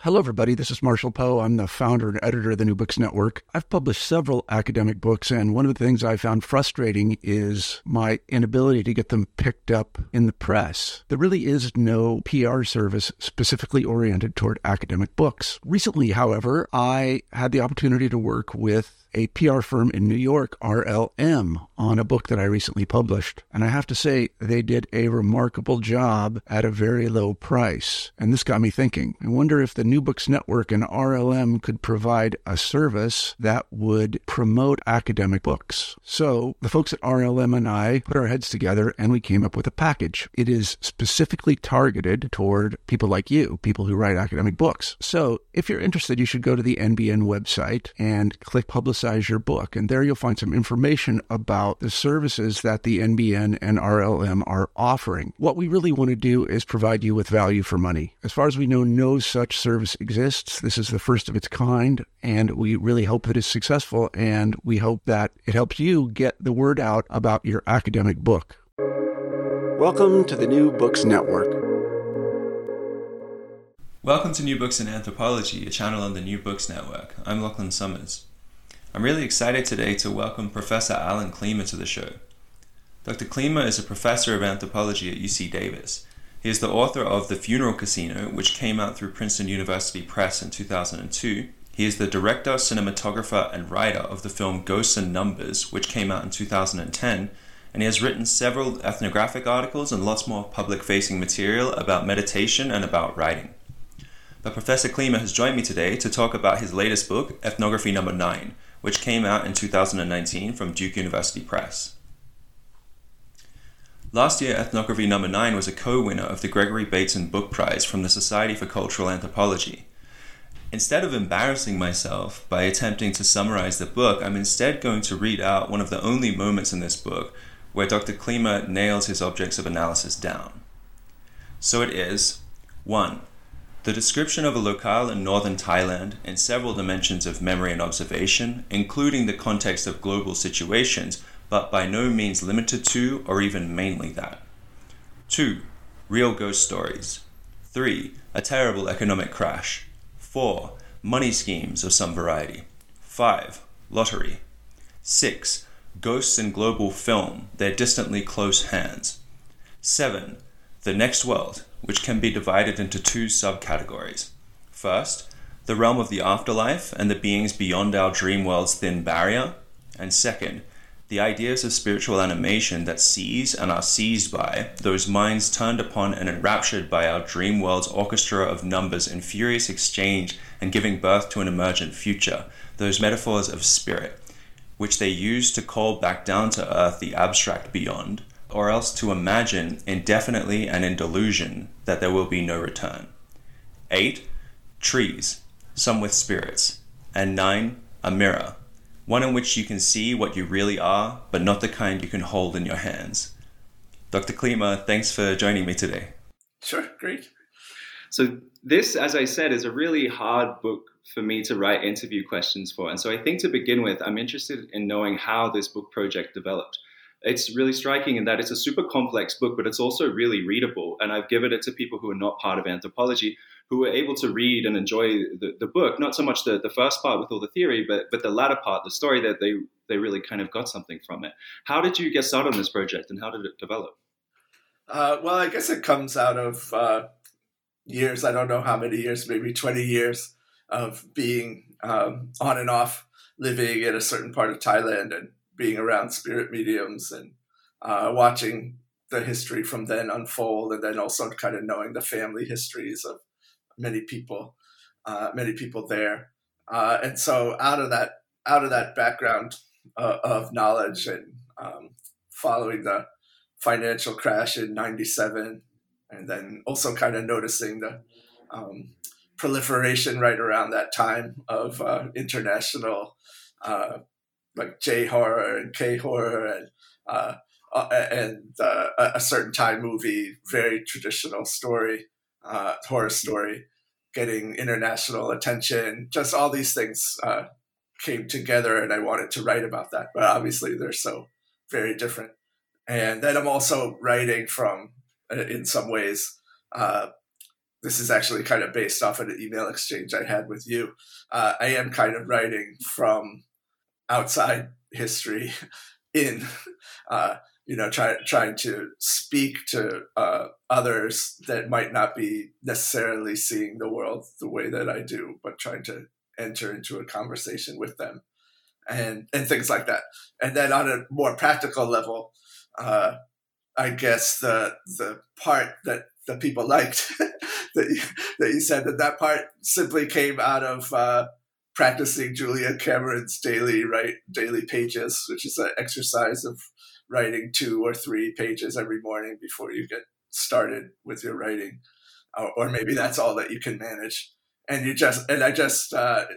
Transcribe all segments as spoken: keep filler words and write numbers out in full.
Hello, everybody. This is Marshall Poe. I'm the founder and editor of the New Books Network. I've published several academic books, and one of the things I found frustrating is my inability to get them picked up in the press. There really is no P R service specifically oriented toward academic books. Recently, however, I had the opportunity to work with a P R firm in New York, R L M, on a book that I recently published. And I have to say, they did a remarkable job at a very low price. And this got me thinking. I wonder if the New Books Network and R L M could provide a service that would promote academic books. So the folks at R L M and I put our heads together and we came up with a package. It is specifically targeted toward people like you, people who write academic books. So if you're interested, you should go to the N B N website and click Publicize your book. And there you'll find some information about the services that the N B N and R L M are offering. What we really want to do is provide you with value for money. As far as we know, no such service exists. This is the first of its kind, and we really hope that it's successful, and we hope that it helps you get the word out about your academic book. Welcome to the New Books Network. Welcome to New Books in Anthropology, a channel on the New Books Network. I'm Lachlan Summers. I'm really excited today to welcome Professor Alan Klima to the show. Doctor Klima is a professor of anthropology at U C Davis. He is the author of The Funeral Casino, which came out through Princeton University Press in two thousand two. He is the director, cinematographer, and writer of the film Ghosts and Numbers, which came out in two thousand ten, and he has written several ethnographic articles and lots more public-facing material about meditation and about writing. But Professor Klima has joined me today to talk about his latest book, Ethnography Number nine, which came out in two thousand nineteen from Duke University Press. Last year, Ethnography Number nine was a co-winner of the Gregory Bateson Book Prize from the Society for Cultural Anthropology. Instead of embarrassing myself by attempting to summarize the book, I'm instead going to read out one of the only moments in this book where Doctor Klima nails his objects of analysis down. So it is, one. The description of a locale in northern Thailand in several dimensions of memory and observation, including the context of global situations, but by no means limited to or even mainly that. Two. Real ghost stories. Three. A terrible economic crash. Four. Money schemes of some variety. Five. Lottery. Six. Ghosts in global film, their distantly close hands. Seven. The next world, which can be divided into two subcategories. First, the realm of the afterlife and the beings beyond our dream world's thin barrier. And second, the ideas of spiritual animation that seize and are seized by those minds turned upon and enraptured by our dream world's orchestra of numbers in furious exchange and giving birth to an emergent future, those metaphors of spirit, which they use to call back down to earth the abstract beyond, or else to imagine indefinitely and in delusion that there will be no return. Eight, trees, some with spirits. And nine, a mirror, one in which you can see what you really are, but not the kind you can hold in your hands. Doctor Klima, thanks for joining me today. Sure, great. So this, as I said, is a really hard book for me to write interview questions for. And so I think to begin with, I'm interested in knowing how this book project developed. It's really striking in that it's a super complex book, but it's also really readable. And I've given it to people who are not part of anthropology, who were able to read and enjoy the, the book, not so much the, the first part with all the theory, but but the latter part, the story, that they, they really kind of got something from it. How did you get started on this project and how did it develop? Uh, well, I guess it comes out of uh, years, I don't know how many years, maybe twenty years of being um, on and off, living in a certain part of Thailand and being around spirit mediums and uh, watching the history from then unfold, and then also kind of knowing the family histories of many people, uh, many people there. Uh, and so out of that, out of that background uh, of knowledge and um, following the financial crash in ninety-seven, and then also kind of noticing the um, proliferation right around that time of uh, international uh, like J horror and K horror and uh, uh, and uh, a certain Thai movie, very traditional story, uh, horror story, getting international attention. Just all these things uh, came together, and I wanted to write about that. But obviously, they're so very different. And then I'm also writing from, in some ways, uh, this is actually kind of based off of an email exchange I had with you. Uh, I am kind of writing from outside history in, uh, you know, try, trying to speak to uh, others that might not be necessarily seeing the world the way that I do, but trying to enter into a conversation with them and, and things like that. And then on a more practical level, uh, I guess the the part that the people liked that you, that you said that that part simply came out of uh, practicing Julia Cameron's daily write daily pages, which is an exercise of writing two or three pages every morning before you get started with your writing, or, or maybe that's all that you can manage. And you just and I just uh,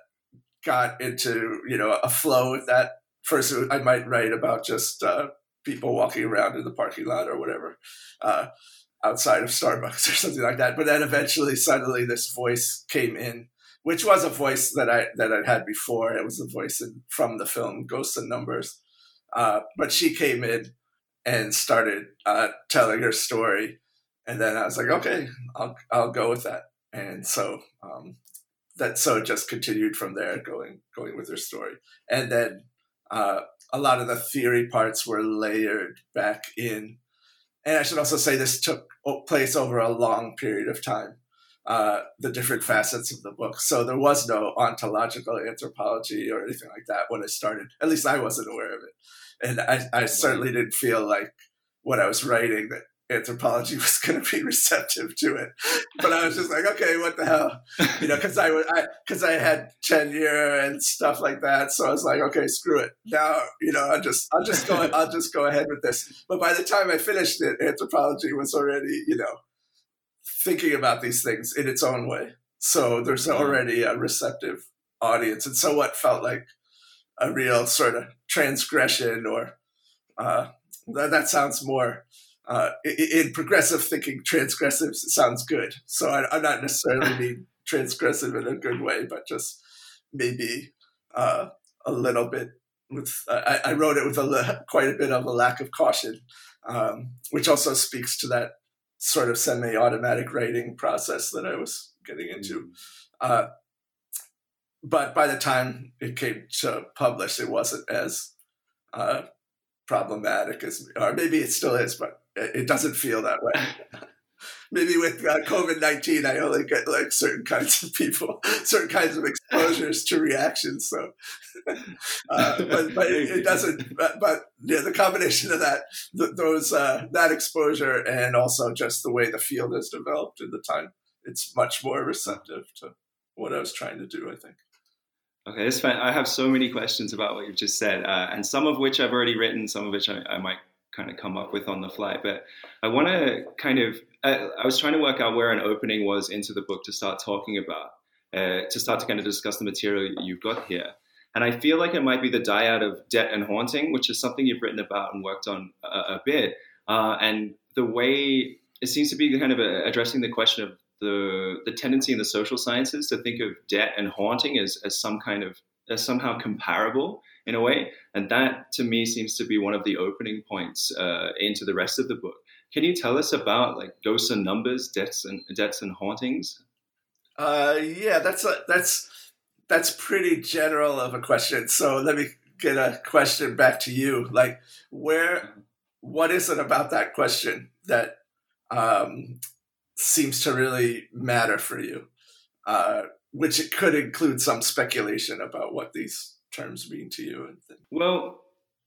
got into you know a flow with that. First, I might write about just uh, people walking around in the parking lot or whatever, uh, outside of Starbucks or something like that. But then eventually, suddenly, this voice came in, which was a voice that I that I'd had before. It was a voice in, from the film Ghosts and Numbers. Uh, but she came in and started uh, telling her story, and then I was like, okay, I'll I'll go with that. And so um, that so it just continued from there, going going with her story, and then. Uh, a lot of the theory parts were layered back in. And I should also say this took place over a long period of time, uh, the different facets of the book. So there was no ontological anthropology or anything like that when I started. At least I wasn't aware of it. And I, I certainly didn't feel like when I was writing that anthropology was going to be receptive to it. But I was just like, okay, what the hell? You know, because I, I, cause I had tenure and stuff like that. So I was like, okay, screw it. Now, you know, I'll just, I'll just go, I'll just go ahead with this. But by the time I finished it, anthropology was already, you know, thinking about these things in its own way. So there's already a receptive audience. And so what felt like a real sort of transgression or uh, that, that sounds more, Uh, in progressive thinking, transgressive sounds good. So I, I'm not necessarily being transgressive in a good way, but just maybe uh, a little bit with, I, I wrote it with a, quite a bit of a lack of caution, um, which also speaks to that sort of semi-automatic writing process that I was getting into. Uh, but by the time it came to publish, it wasn't as uh, problematic as, or maybe it still is, but it doesn't feel that way. Maybe with uh, COVID nineteen, I only get like certain kinds of people, certain kinds of exposures to reactions. So, uh, but, but it, it doesn't. But, but yeah, the combination of that, th- those uh, that exposure, and also just the way the field has developed in the time, it's much more receptive to what I was trying to do, I think. Okay, it's fine. I have so many questions about what you've just said, uh, and some of which I've already written, some of which I, I might kind of come up with on the fly. But I want to kind of, I, I was trying to work out where an opening was into the book to start talking about, uh, to start to kind of discuss the material you've got here. And I feel like it might be the dyad of debt and haunting, which is something you've written about and worked on a, a bit. Uh, and the way it seems to be kind of a, addressing the question of the the tendency in the social sciences to think of debt and haunting as, as some kind of, as somehow comparable in a way. And that to me seems to be one of the opening points uh, into the rest of the book. Can you tell us about like ghosts and numbers, debts and debts and hauntings? Uh, yeah, that's a, that's that's pretty general of a question. So let me get a question back to you. Like, where, what is it about that question that um, seems to really matter for you? Uh, which it could include some speculation about what these terms mean to you. And things. Well,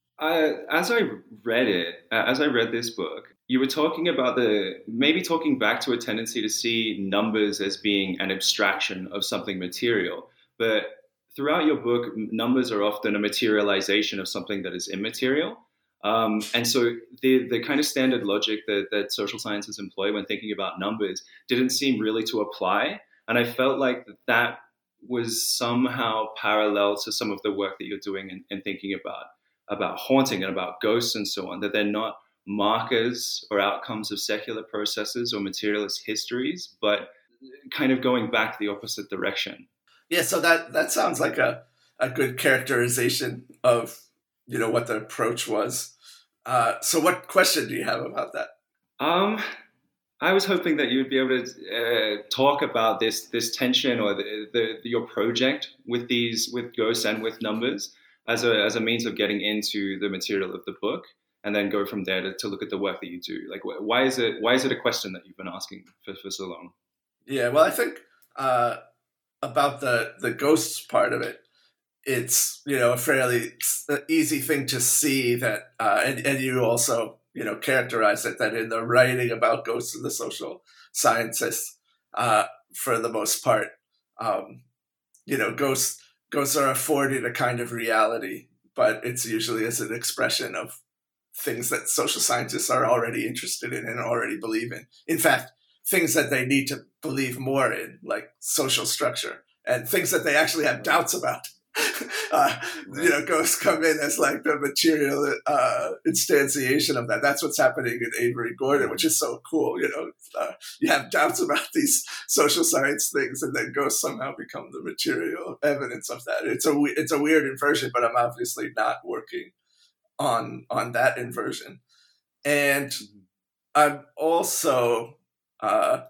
I, as I read it, uh, as I read this book, you were talking about the, maybe talking back to a tendency to see numbers as being an abstraction of something material. But throughout your book, numbers are often a materialization of something that is immaterial. Um, and so the the kind of standard logic that, that social sciences employ when thinking about numbers didn't seem really to apply. And I felt like that was somehow parallel to some of the work that you're doing and, and thinking about, about haunting and about ghosts and so on, that they're not markers or outcomes of secular processes or materialist histories, but kind of going back the opposite direction. Yeah, so that, that sounds like a, a good characterization of, you know, what the approach was. Uh, so what question do you have about that? Um, I was hoping that you would be able to uh, talk about this this tension or the, the, the your project with these with ghosts and with numbers as a as a means of getting into the material of the book, and then go from there to, to look at the work that you do. Like, why is it why is it a question that you've been asking for, for so long? Yeah, well, I think uh, about the the ghosts part of it, it's, you know, a fairly easy thing to see that, uh, and and you also, you know, characterize it, that in the writing about ghosts and the social scientists, uh, for the most part, um, you know, ghosts ghosts are afforded a kind of reality, but it's usually as an expression of things that social scientists are already interested in and already believe in. In fact, things that they need to believe more in, like social structure, and things that they actually have doubts about. uh, right. You know, ghosts come in as like the material uh, instantiation of that. That's what's happening in Avery Gordon, which is so cool. You know, uh, you have doubts about these social science things, and then ghosts somehow become the material evidence of that. It's a it's a weird inversion, but I'm obviously not working on on that inversion. And I'm also uh,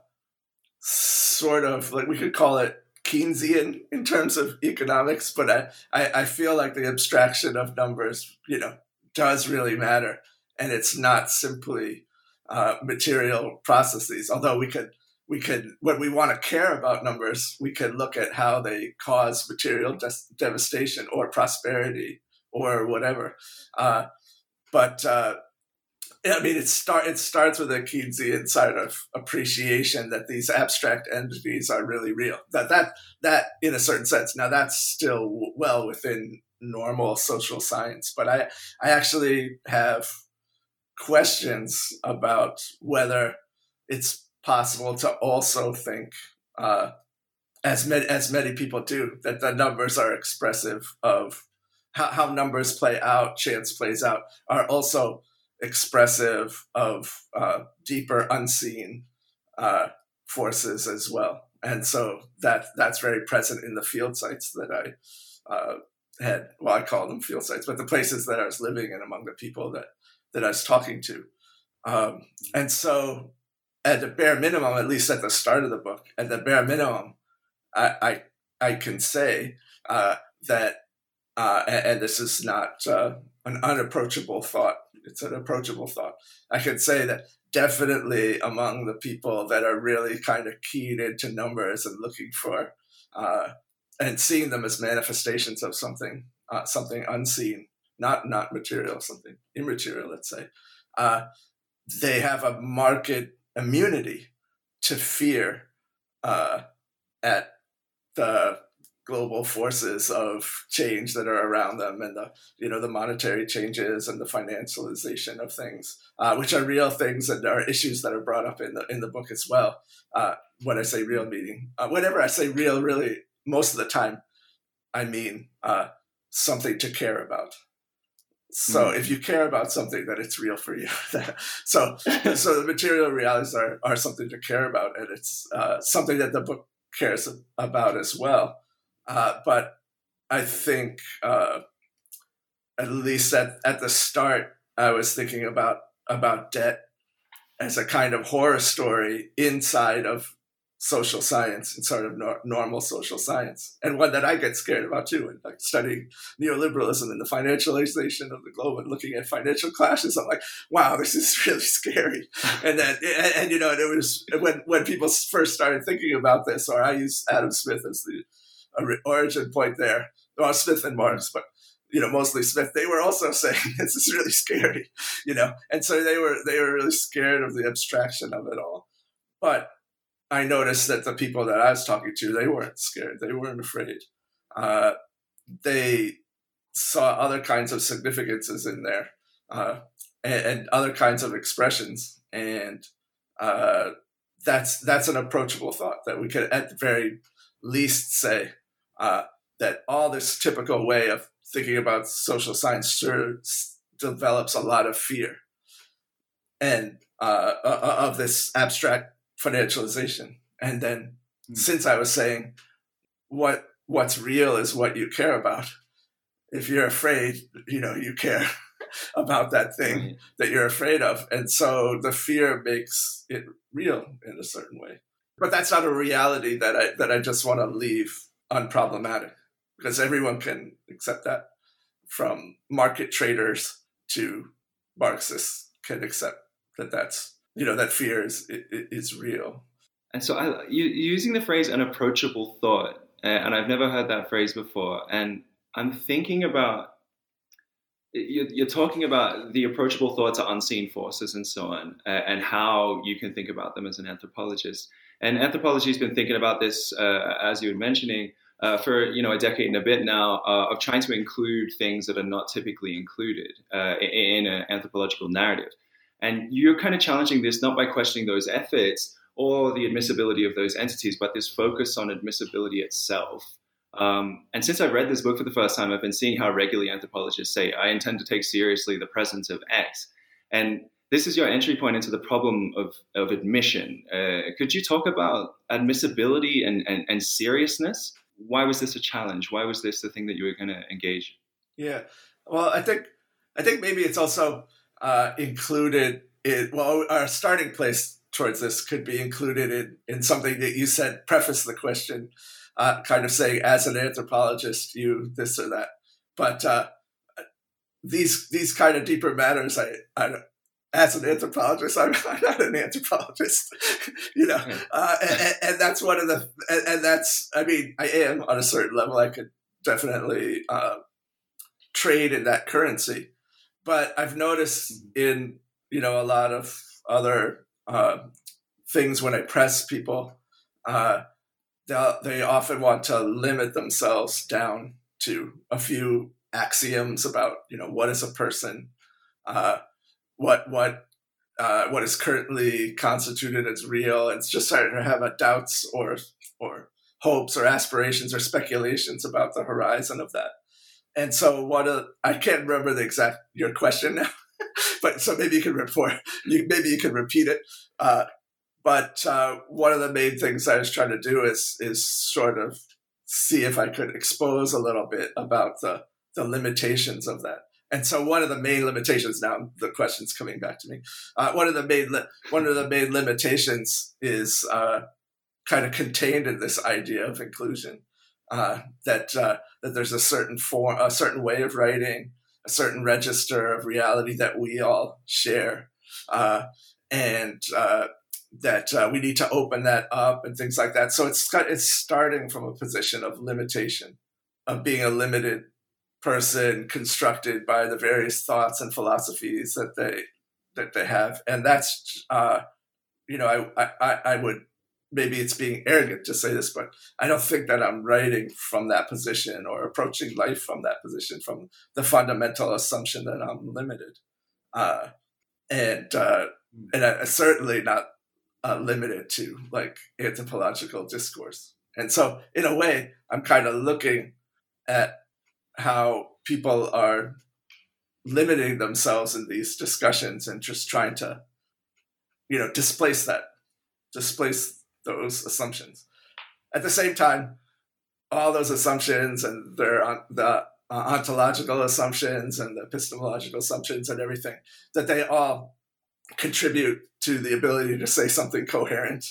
sort of like, we could call it Keynesian in terms of economics, but I, I, I feel like the abstraction of numbers, you know, does really matter. And it's not simply uh, material processes, although we could, we could, when we want to care about numbers, we could look at how they cause material des- devastation or prosperity or whatever. Uh, but uh, I mean, it start it starts with a Keynesian side of appreciation that these abstract entities are really real. That that that in a certain sense. Now that's still well within normal social science, but I I actually have questions about whether it's possible to also think, uh, as many as many people do, that the numbers are expressive of how, how numbers play out, chance plays out, are also expressive of uh, deeper unseen uh, forces as well. And so that that's very present in the field sites that I uh, had, well, I call them field sites, but the places that I was living in among the people that, that I was talking to. Um, and so at the bare minimum, at least at the start of the book, at the bare minimum, I I, I can say uh, that, uh, and, and this is not uh, an unapproachable thought, it's an approachable thought. I could say that definitely among the people that are really kind of keyed into numbers and looking for uh, and seeing them as manifestations of something, uh, something unseen, not not material, something immaterial, let's say, uh, they have a marked immunity to fear uh, at the global forces of change that are around them, and the, you know, the monetary changes and the financialization of things, uh, which are real things and are issues that are brought up in the in the book as well. Uh, when I say real, meaning uh, whenever I say real, really most of the time, I mean uh, something to care about. So mm. if you care about something, then it's real for you. so so the material realities are are something to care about, and it's uh, something that the book cares about as well. Uh, but I think, uh, at least at, at the start, I was thinking about about debt as a kind of horror story inside of social science and sort of nor- normal social science, and one that I get scared about too. And like studying neoliberalism and the financialization of the globe and looking at financial clashes, I'm like, wow, this is really scary. and then, and, and you know, and it was when when people first started thinking about this, or I use Adam Smith as the origin point there. Well, Smith and Marx, but you know, mostly Smith. They were also saying this is really scary, you know, and so they were they were really scared of the abstraction of it all. But I noticed that the people that I was talking to, they weren't scared. They weren't afraid. Uh, they saw other kinds of significances in there, uh, and, and other kinds of expressions, and uh, that's that's an approachable thought that we could, at the very least, say uh, that all this typical way of thinking about social science sure develops a lot of fear and uh, of this abstract financialization. And then mm. since I was saying what what's real is what you care about, if you're afraid, you know, you care. about that thing Right. that you're afraid of. And so the fear makes it real in a certain way. But that's not a reality that I that I just want to leave unproblematic, because everyone can accept that. From market traders to Marxists can accept that that's, you know, that fear is is real. And so I, you, using the phrase an approachable thought, uh, and I've never heard that phrase before, and I'm thinking about, you're, you're talking about the approachable thoughts are unseen forces and so on, uh, and how you can think about them as an anthropologist. And anthropology has been thinking about this, uh, as you were mentioning, uh, for you know a decade and a bit now, uh, of trying to include things that are not typically included uh, in an anthropological narrative. And you're kind of challenging this not by questioning those efforts or the admissibility of those entities, but this focus on admissibility itself. Um, and since I've read this book for the first time, I've been seeing how regularly anthropologists say, I intend to take seriously the presence of X. And this is your entry point into the problem of, of admission. Uh, could you talk about admissibility and, and, and seriousness? Why was this a challenge? Why was this the thing that you were going to engage? Yeah, well, I think I think maybe it's also uh, included in, well, our starting place towards this could be included in, in something that you said, preface the question, uh, kind of saying, as an anthropologist, you this or that. But uh, these these kind of deeper matters, I, I as an anthropologist, I'm, I'm not an anthropologist, you know, uh, and, and that's one of the, and, and that's, I mean, I am on a certain level. I could definitely uh, trade in that currency, but I've noticed in, you know, a lot of other uh, things when I press people, uh, they often want to limit themselves down to a few axioms about, you know, what is a person, uh, what what uh, what is currently constituted as real. It's just starting to have a doubts or or hopes or aspirations or speculations about the horizon of that. And so what a, I can't remember the exact your question now, but so maybe you can report, you, maybe you can repeat it. Uh, but uh, one of the main things I was trying to do is is sort of see if I could expose a little bit about the the limitations of that. And so one of the main limitations, now the question's coming back to me, uh, one of the main li- one of the main limitations is uh, kind of contained in this idea of inclusion, uh, that uh, that there's a certain form, a certain way of writing, a certain register of reality that we all share, uh, and uh, that uh, we need to open that up and things like that. So it's it's starting from a position of limitation, of being a limited person constructed by the various thoughts and philosophies that they that they have. And that's uh you know I, I I would, maybe it's being arrogant to say this, but I don't think that I'm writing from that position or approaching life from that position, from the fundamental assumption that I'm limited, uh and uh and I, certainly not uh, limited to like anthropological discourse. And so in a way I'm kind of looking at how people are limiting themselves in these discussions and just trying to, you know, displace that, displace those assumptions. At the same time, all those assumptions and their uh, the uh, ontological assumptions and the epistemological assumptions and everything, that they all contribute to the ability to say something coherent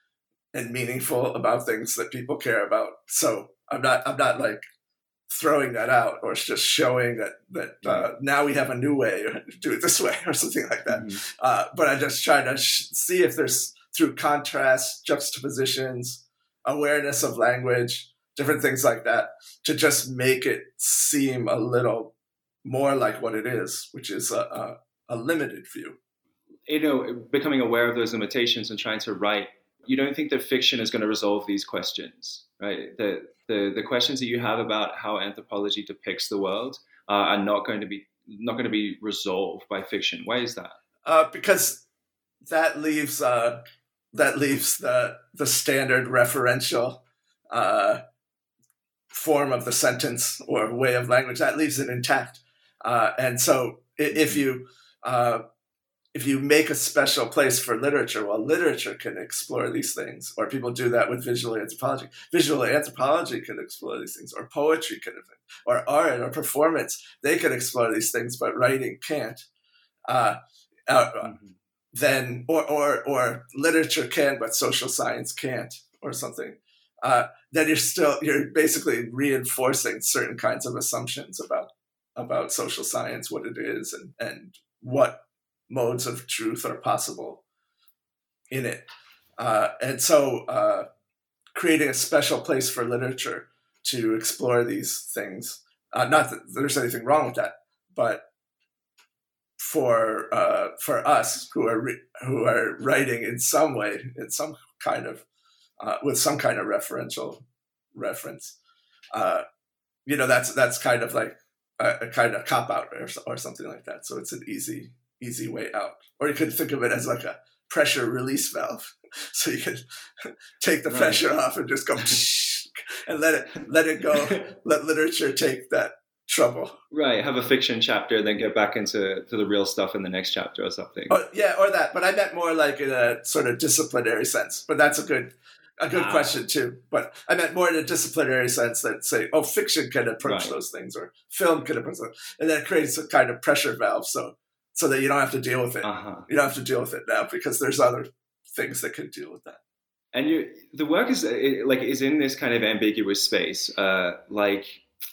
and meaningful about things that people care about. So I'm not, I'm not like throwing that out or just showing that that uh, now we have a new way to do it this way or something like that. Mm-hmm. Uh, but I just try to sh- see if there's, through contrast, juxtapositions, awareness of language, different things like that, to just make it seem a little more like what it is, which is a, a, a limited view. You know, becoming aware of those limitations and trying to write, you don't think that fiction is going to resolve these questions, right? The the the questions that you have about how anthropology depicts the world uh, are not going to be not going to be resolved by fiction. Why is that? Uh, because that leaves uh, that leaves the the standard referential uh, form of the sentence or way of language. That leaves it intact, uh, and so if you uh, if you make a special place for literature, well, literature can explore these things, or people do that with visual anthropology. Visual anthropology can explore these things, or poetry can, or art, or performance. They can explore these things, but writing can't. Uh, uh, mm-hmm. Then, or, or or literature can, but social science can't, or something. Uh, then you're still you're basically reinforcing certain kinds of assumptions about about social science, what it is, and and what modes of truth are possible in it. Uh, and so uh, creating a special place for literature to explore these things, uh, not that there's anything wrong with that, but for uh, for us who are re- who are writing in some way, in some kind of, uh, with some kind of referential reference, uh, you know, that's that's kind of like a, a kind of cop out or, or something like that. So it's an easy easy way out. Or you could think of it as like a pressure release valve. So you can take the right. pressure off and just go and let it let it go. Let literature take that trouble. Right. Have a fiction chapter and then get back into to the real stuff in the next chapter or something. Or, yeah, or that. But I meant more like in a sort of disciplinary sense. But that's a good a good ah. question too. But I meant more in a disciplinary sense that say, oh, fiction can approach right. those things, or film can approach those. And then it creates a kind of pressure valve so so that you don't have to deal with it. Uh-huh. You don't have to deal with it now because there's other things that can deal with that. And you, the work is like is in this kind of ambiguous space. Uh, like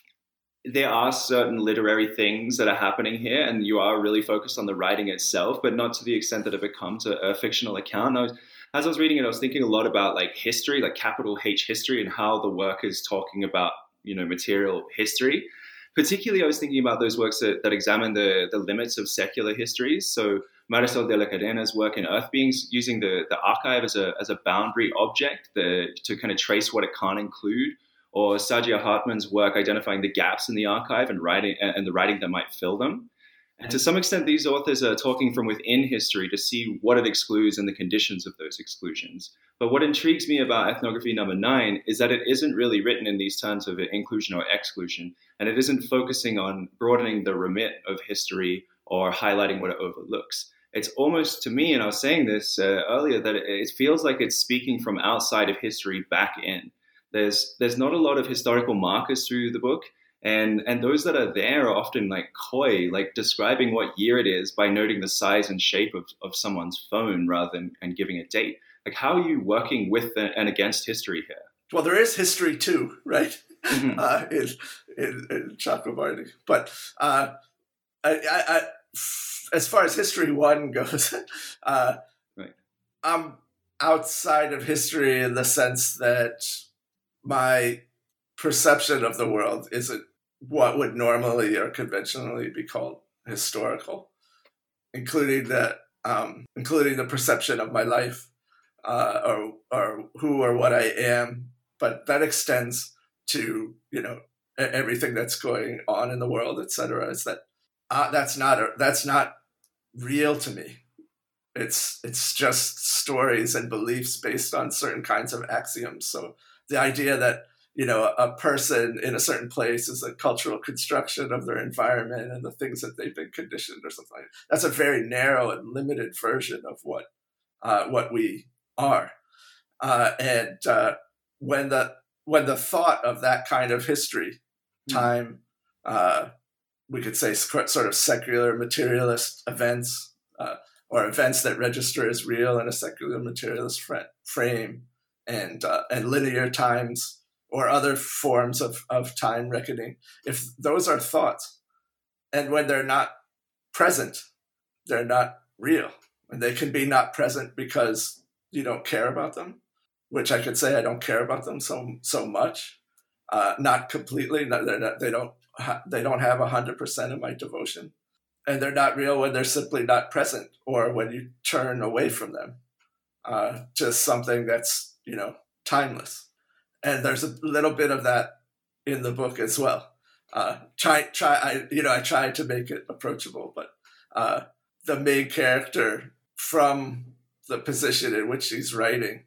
there are certain literary things that are happening here, and you are really focused on the writing itself, but not to the extent that it becomes a, a fictional account. I was, as I was reading it, I was thinking a lot about like history, like capital H history, and how the work is talking about, you know, material history. Particularly, I was thinking about those works that, that examine the, the limits of secular histories. So Marisol de la Cadena's work in Earth Beings, using the, the archive as a as a boundary object the, to kind of trace what it can't include, or Saadia Hartman's work identifying the gaps in the archive and writing and the writing that might fill them. And to some extent, these authors are talking from within history to see what it excludes and the conditions of those exclusions. But what intrigues me about ethnography number nine is that it isn't really written in these terms of inclusion or exclusion, and it isn't focusing on broadening the remit of history or highlighting what it overlooks. It's almost, to me, and I was saying this uh, earlier, that it, it feels like it's speaking from outside of history back in. There's there's not a lot of historical markers through the book. And and those that are there are often like coy, like describing what year it is by noting the size and shape of, of someone's phone rather than and giving a date. Like, how are you working with and against history here? Well, there is history too, right? Mm-hmm. uh, in, in, in Chakrabarti. But uh, I, I, I, as far as history one goes, uh, right. I'm outside of history in the sense that my perception of the world isn't what would normally or conventionally be called historical, including the um, including the perception of my life, uh, or or who or what I am. But that extends to, you know, everything that's going on in the world, et cetera. Is that uh, that's not a, that's not real to me. It's it's just stories and beliefs based on certain kinds of axioms. So the idea that, you know, a person in a certain place is a cultural construction of their environment and the things that they've been conditioned or something like that. That's a very narrow and limited version of what uh, what we are. Uh, and uh, when the when the thought of that kind of history, time, uh, we could say sort of secular materialist events, uh, or events that register as real in a secular materialist frame, and uh, and linear times, or other forms of, of time reckoning, if those are thoughts, and when they're not present, they're not real. And they can be not present because you don't care about them, which I could say I don't care about them so so much, uh, not completely. Not, they're not, they don't ha- they don't have one hundred percent of my devotion. And they're not real when they're simply not present, or when you turn away from them, uh, just something that's, you know, timeless. And there's a little bit of that in the book as well. Uh, try, try, I, you know, I tried to make it approachable, but uh, the main character, from the position in which she's writing,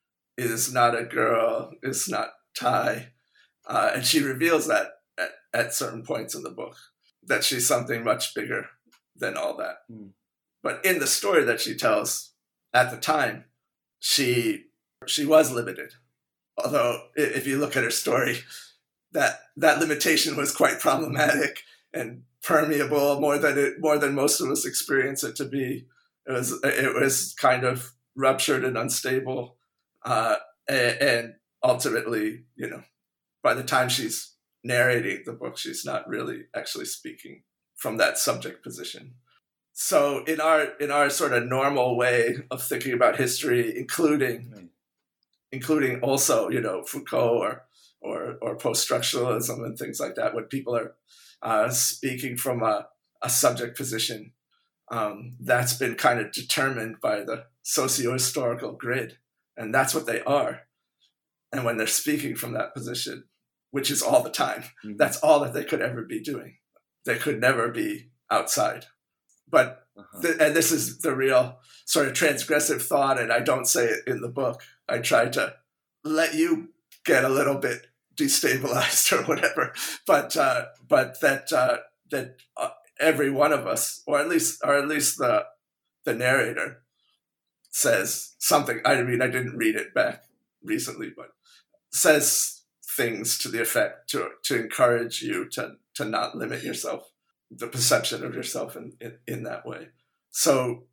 is not a girl, is not Thai, uh, and she reveals that at, at certain points in the book, that she's something much bigger than all that. Mm. But in the story that she tells at the time, she she was limited. Although if you look at her story, that that limitation was quite problematic and permeable more than it more than most of us experience it to be. It was it was kind of ruptured and unstable, uh, and, and ultimately, you know, by the time she's narrating the book, she's not really actually speaking from that subject position. So in our in our sort of normal way of thinking about history, including right. including also, you know, Foucault or or, or post-structuralism and things like that, when people are uh, speaking from a, a subject position, um, that's been kind of determined by the socio-historical grid, and that's what they are. And when they're speaking from that position, which is all the time, mm-hmm. that's all that they could ever be doing. They could never be outside. But, uh-huh. th- and this is the real sort of transgressive thought, and I don't say it in the book. I try to let you get a little bit destabilized or whatever, but uh, but that uh, that uh, every one of us, or at least or at least the the narrator, says something. I mean, I didn't read it back recently, but says things to the effect to to encourage you to to not limit yourself, the perception of yourself in in, in that way. So,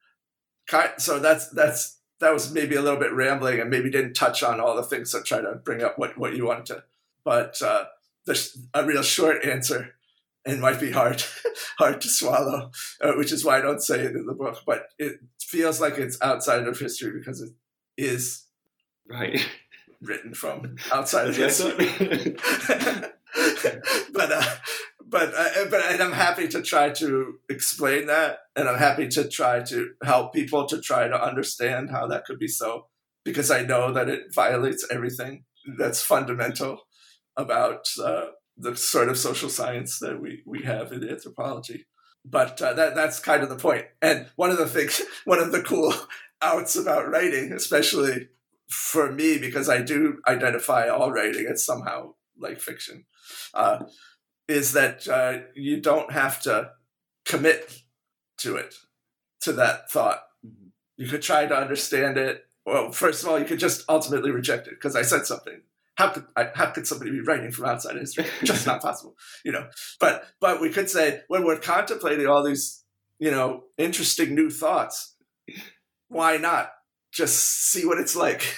so that's that's. That was maybe a little bit rambling and maybe didn't touch on all the things. So try to bring up what, what you wanted to. But uh, there's a real short answer, and might be hard hard to swallow, uh, which is why I don't say it in the book. But it feels like it's outside of history because it is right written from outside of history. but uh, but uh, but and I'm happy to try to explain that, and I'm happy to try to help people to try to understand how that could be so, because I know that it violates everything that's fundamental about uh, the sort of social science that we we have in anthropology. But uh, that that's kind of the point. And one of the things, one of the cool outs about writing, especially for me, because I do identify all writing as somehow like fiction, uh, is that uh, you don't have to commit to it, to that thought. Mm-hmm. You could try to understand it. Well, first of all, you could just ultimately reject it because I said something. How could I, how could somebody be writing from outside history? Just not possible, you know. But but we could say when we're contemplating all these, you know, interesting new thoughts, why not just see what it's like?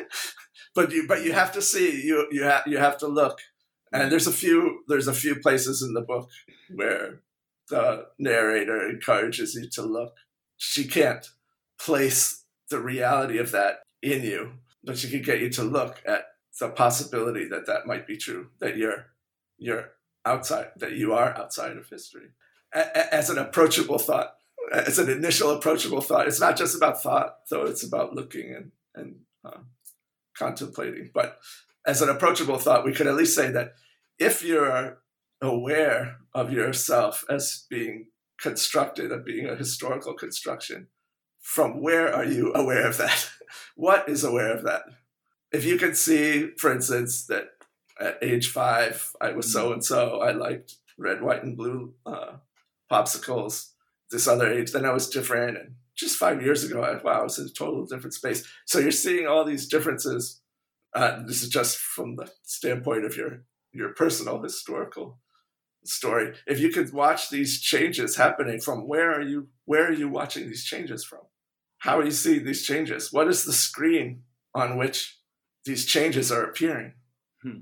but you but you have to see you you have you have to look. And there's a few there's a few places in the book where the narrator encourages you to look. She can't place the reality of that in you, but she can get you to look at the possibility that that might be true, that you're you're outside, that you are outside of history, a- as an approachable thought, as an initial approachable thought. It's not just about thought, though. It's about looking and and uh, contemplating. But as an approachable thought, we could at least say that if you're aware of yourself as being constructed, of being a historical construction, from where are you aware of that? What is aware of that? If you can see, for instance, that at age five, I was so-and-so, I liked red, white, and blue uh, popsicles. This other age, then I was different. And just five years ago, I, wow, I was in a total different space. So you're seeing all these differences. Uh, this is just from the standpoint of your, your personal historical story. If you could watch these changes happening, from where are you, where are you watching these changes from? How are you seeing these changes? What is the screen on which these changes are appearing? Hmm.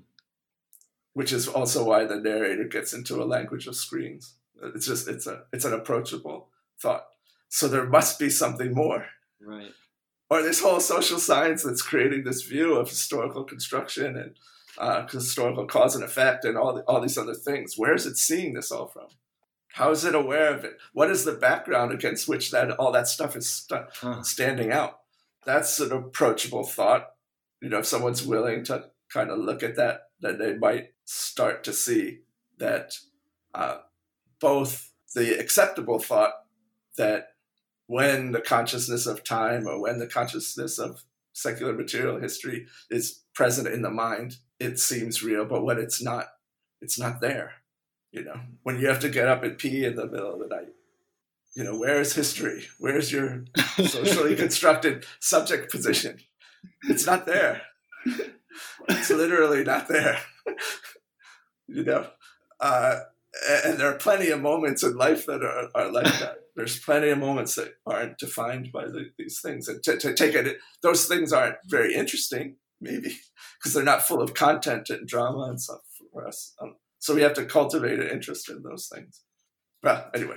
Which is also why the narrator gets into a language of screens. It's just, it's a, it's an approachable thought. So there must be something more. Right. Or this whole social science that's creating this view of historical construction and uh, historical cause and effect and all the, all these other things. Where is it seeing this all from? How is it aware of it? What is the background against which that all that stuff is st- huh. standing out? That's an approachable thought. You know, if someone's willing to kind of look at that, then they might start to see that uh, both the acceptable thought that when the consciousness of time or when the consciousness of secular material history is present in the mind, it seems real, but when it's not, it's not there. You know, when you have to get up and pee in the middle of the night, you know, where is history? Where's your socially constructed subject position? It's not there. It's literally not there. You know, uh, and there are plenty of moments in life that are, are like that. There's plenty of moments that aren't defined by the, these things. And to, to take it, those things aren't very interesting, maybe, because they're not full of content and drama and stuff for us. Um, so we have to cultivate an interest in those things. Well, anyway.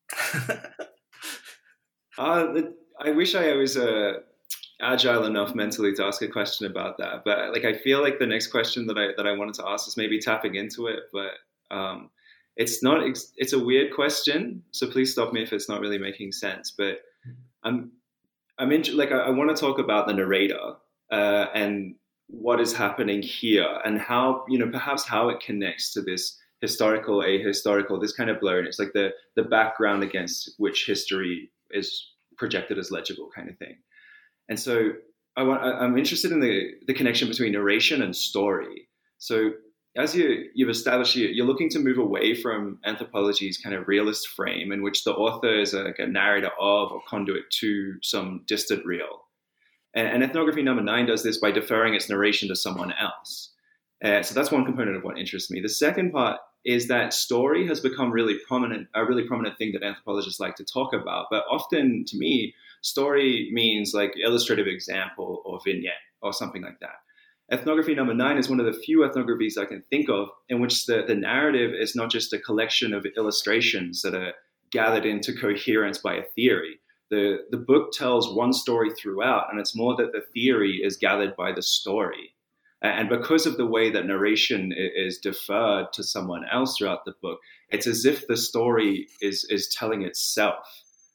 uh, I wish I was uh, agile enough mentally to ask a question about that. But like, I feel like the next question that I that I wanted to ask is maybe tapping into it, but um, it's not. It's a weird question, so please stop me if it's not really making sense. But I'm I'm in, like I, I want to talk about the narrator uh, and what is happening here, and how, you know, perhaps how it connects to this historical, ahistorical, this kind of blurriness, like the the background against which history is projected as legible, kind of thing. And so I want, I'm interested in the the connection between narration and story. So as you, you've established, you're looking to move away from anthropology's kind of realist frame in which the author is a, like a narrator of or conduit to some distant real. And, and ethnography number nine does this by deferring its narration to someone else. Uh, so that's one component of what interests me. The second part is that story has become really prominent, a really prominent thing that anthropologists like to talk about. But often, to me, story means like illustrative example or vignette or something like that. Ethnography number nine is one of the few ethnographies I can think of in which the, the narrative is not just a collection of illustrations that are gathered into coherence by a theory. The, the book tells one story throughout, and it's more that the theory is gathered by the story. And because of the way that narration is deferred to someone else throughout the book, it's as if the story is is telling itself.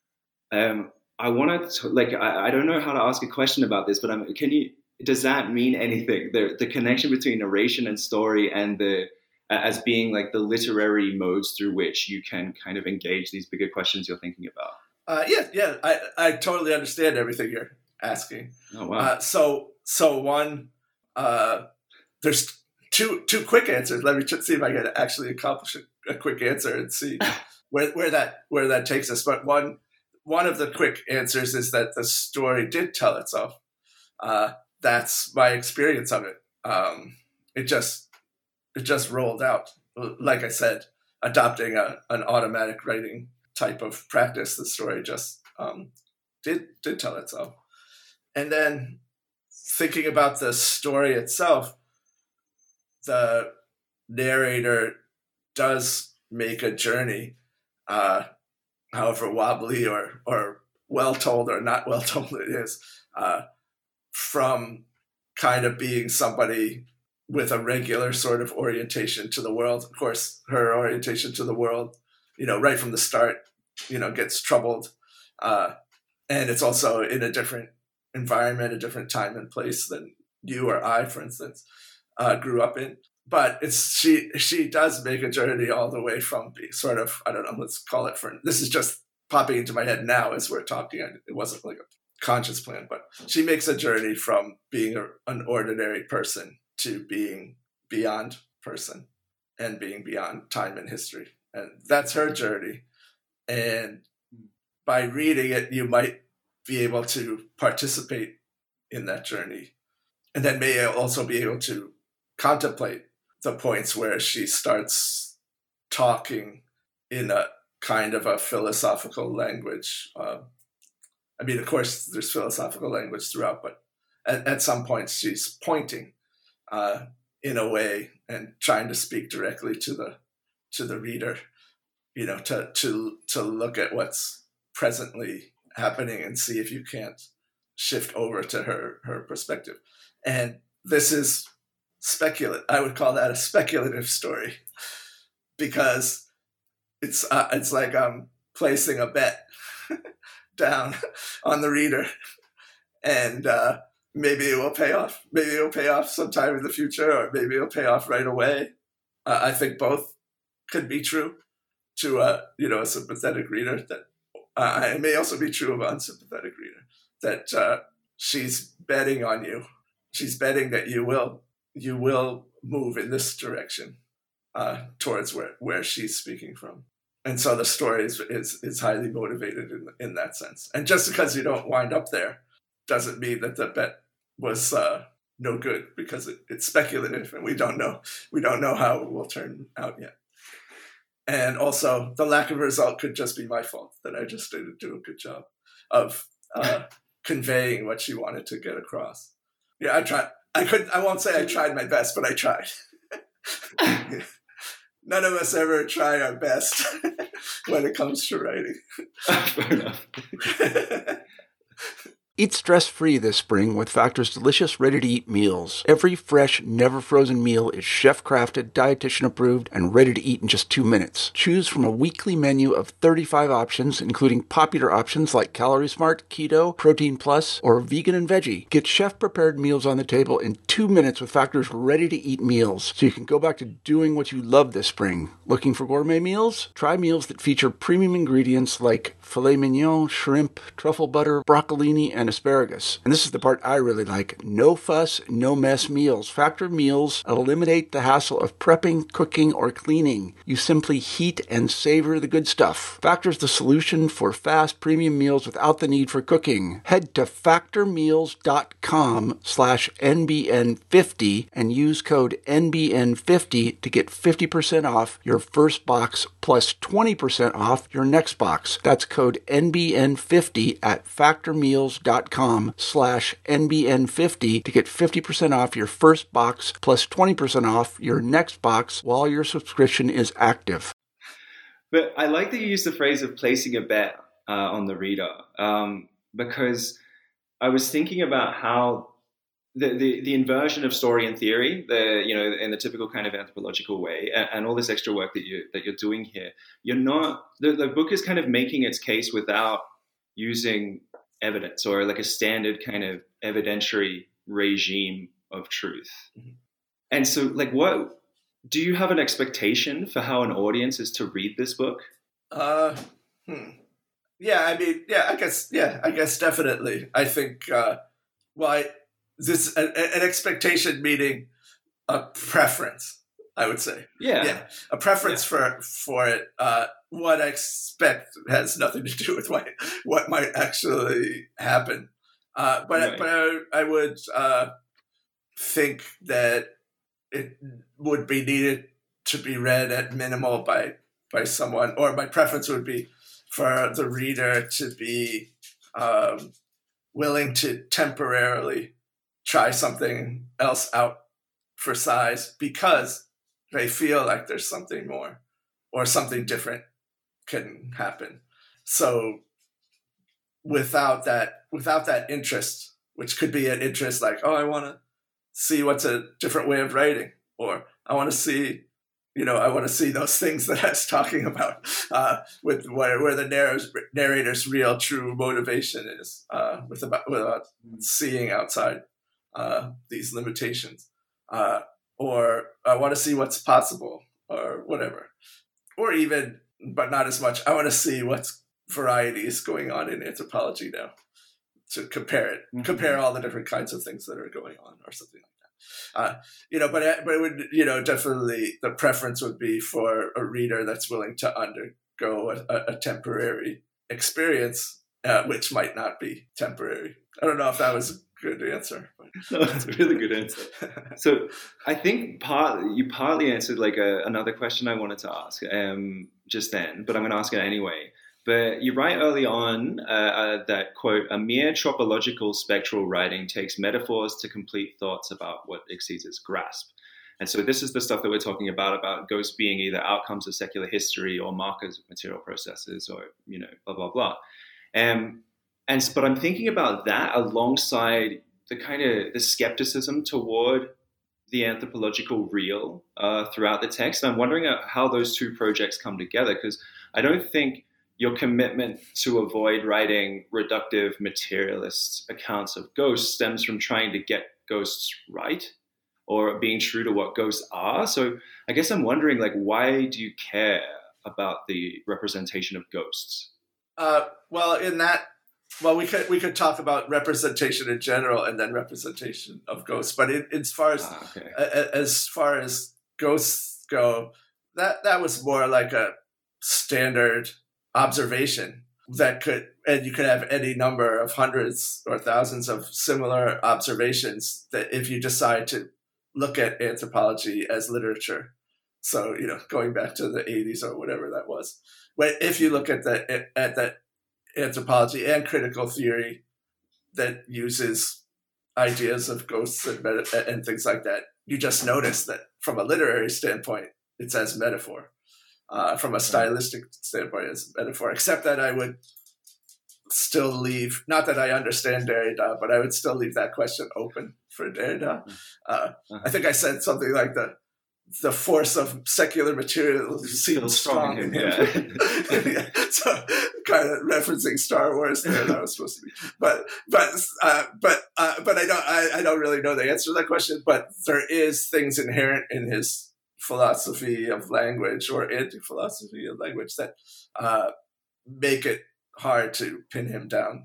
Um, I wanted to, like, I, I don't know how to ask a question about this, but I'm, can you? Does that mean anything? The the connection between narration and story, and the as being like the literary modes through which you can kind of engage these bigger questions you're thinking about. Uh, yeah, yeah, I I totally understand everything you're asking. Oh wow! Uh, so so one. Uh, there's two two quick answers. Let me ch- see if I can actually accomplish a, a quick answer and see where where that where that takes us. But one one of the quick answers is that the story did tell itself. Uh, that's my experience of it. Um, it just it just rolled out. Like I said, adopting a, an automatic writing type of practice, the story just um, did did tell itself. And then, thinking about the story itself, the narrator does make a journey, uh, however wobbly or, or well told or not well told it is, uh, from kind of being somebody with a regular sort of orientation to the world. Of course, her orientation to the world, you know, right from the start, you know, gets troubled. Uh, and it's also in a different environment, a different time and place than you or I, for instance, uh, grew up in. But it's she she does make a journey all the way from being sort of, I don't know, let's call it, for this is just popping into my head now as we're talking. It wasn't like a conscious plan, but she makes a journey from being a, an ordinary person to being beyond person and being beyond time and history. And that's her journey. And by reading it, you might be able to participate in that journey, and then may also be able to contemplate the points where she starts talking in a kind of a philosophical language. Uh, I mean, of course, there's philosophical language throughout, but at, at some points she's pointing uh, in a way and trying to speak directly to the to the reader, you know, to to to look at what's presently happening and see if you can't shift over to her her perspective. And this is speculative. I would call that a speculative story, because it's uh, it's like I'm placing a bet down on the reader, and uh, maybe it will pay off. Maybe it will pay off sometime in the future, or maybe it'll pay off right away. Uh, I think both could be true to a you know a sympathetic reader. That uh, it may also be true of an unsympathetic reader. That uh, she's betting on you. She's betting that you will you will move in this direction uh, towards where, where she's speaking from. and so the story is is, is highly motivated in in that sense. And just because you don't wind up there doesn't mean that the bet was uh, no good, because it, it's speculative and we don't know we don't know how it will turn out yet. And also, the lack of a result could just be my fault, that I just didn't do a good job of uh, conveying what she wanted to get across. Yeah, I tried. I couldn't. I won't say I tried my best, but I tried. None of us ever try our best when it comes to writing. Fair enough. Eat stress-free this spring with Factor's delicious, ready-to-eat meals. Every fresh, never-frozen meal is chef-crafted, dietitian-approved, and ready to eat in just two minutes. Choose from a weekly menu of thirty-five options, including popular options like Calorie Smart, Keto, Protein Plus, or Vegan and Veggie. Get chef-prepared meals on the table in two minutes with Factor's ready-to-eat meals, so you can go back to doing what you love this spring. Looking for gourmet meals? Try meals that feature premium ingredients like filet mignon, shrimp, truffle butter, broccolini, and asparagus. And this is the part I really like. No fuss, no mess meals. Factor meals eliminate the hassle of prepping, cooking, or cleaning. You simply heat and savor the good stuff. Factor's the solution for fast premium meals without the need for cooking. Head to factormeals.com slash NBN50 and use code N B N fifty to get fifty percent off your first box plus twenty percent off your next box. That's code N B N fifty at factormeals.com slash N B N fifty to get fifty percent off your first box plus twenty percent off your next box while your subscription is active. But I like that you use the phrase of placing a bet uh, on the reader, um, because I was thinking about how the, the, the inversion of story and theory, the you know, in the typical kind of anthropological way, and, and all this extra work that you that you're doing here, you're not the, the book is kind of making its case without using evidence or like a standard kind of evidentiary regime of truth. Mm-hmm. And so, like, what do you have an expectation for how an audience is to read this book? Uh, hmm. Yeah, I mean, yeah, I guess, yeah, I guess definitely. I think, uh, well, I, this an, an expectation meaning a preference, I would say. Yeah, yeah, a preference yeah. for for it. Uh, what I expect has nothing to do with what what might actually happen. Uh, but right. but I, I would uh, think that it would be needed to be read at minimal by by someone, or my preference would be for the reader to be um, willing to temporarily try something else out for size because they feel like there's something more or something different can happen. So without that, without that interest, which could be an interest like, oh, I want to see what's a different way of writing, or I want to see, you know, I want to see those things that I was talking about uh, with where, where the narrator's, narrator's real, true motivation is uh, with about, without seeing outside uh, these limitations. Uh, or I want to see what's possible, or whatever. Or even, but not as much, I want to see what's varieties going on in anthropology now, to compare it, mm-hmm. compare all the different kinds of things that are going on, or something like that. Uh, you know, but but it would, you know, definitely the preference would be for a reader that's willing to undergo a, a temporary experience, uh, which might not be temporary. I don't know if that was a good answer. But. No, that's a really good answer. So I think part you partly answered like a, another question I wanted to ask um, just then, but I'm going to ask it anyway. But you write early on uh, uh, that, quote, a mere tropological spectral writing takes metaphors to complete thoughts about what exceeds its grasp. And so this is the stuff that we're talking about, about ghosts being either outcomes of secular history or markers of material processes, or, you know, blah, blah, blah. Um, and but I'm thinking about that alongside the kind of the skepticism toward the anthropological real uh, throughout the text. And I'm wondering how those two projects come together, because I don't think your commitment to avoid writing reductive materialist accounts of ghosts stems from trying to get ghosts right or being true to what ghosts are. So I guess I'm wondering, like, why do you care about the representation of ghosts? Uh, well, in that, well, we could we could talk about representation in general and then representation of ghosts. But in, as far as ah, okay. a, as far as ghosts go, that that was more like a standard observation that could, and you could have any number of hundreds or thousands of similar observations that if you decide to look at anthropology as literature. So, you know, going back to the eighties or whatever that was, but if you look at the, at that anthropology and critical theory that uses ideas of ghosts and, meta- and things like that, you just notice that from a literary standpoint, it's as metaphor. Uh, from a stylistic standpoint, as metaphor, except that I would still leave, not that I understand Derrida, but I would still leave that question open for Derrida. Uh, uh-huh. I think I said something like the the force of secular material seems strong in him. Yeah. Yeah. So kind of referencing Star Wars there, that was supposed to be. But but uh, but uh, but I don't I, I don't really know the answer to that question. But there is things inherent in his philosophy of language or anti-philosophy of language that uh, make it hard to pin him down,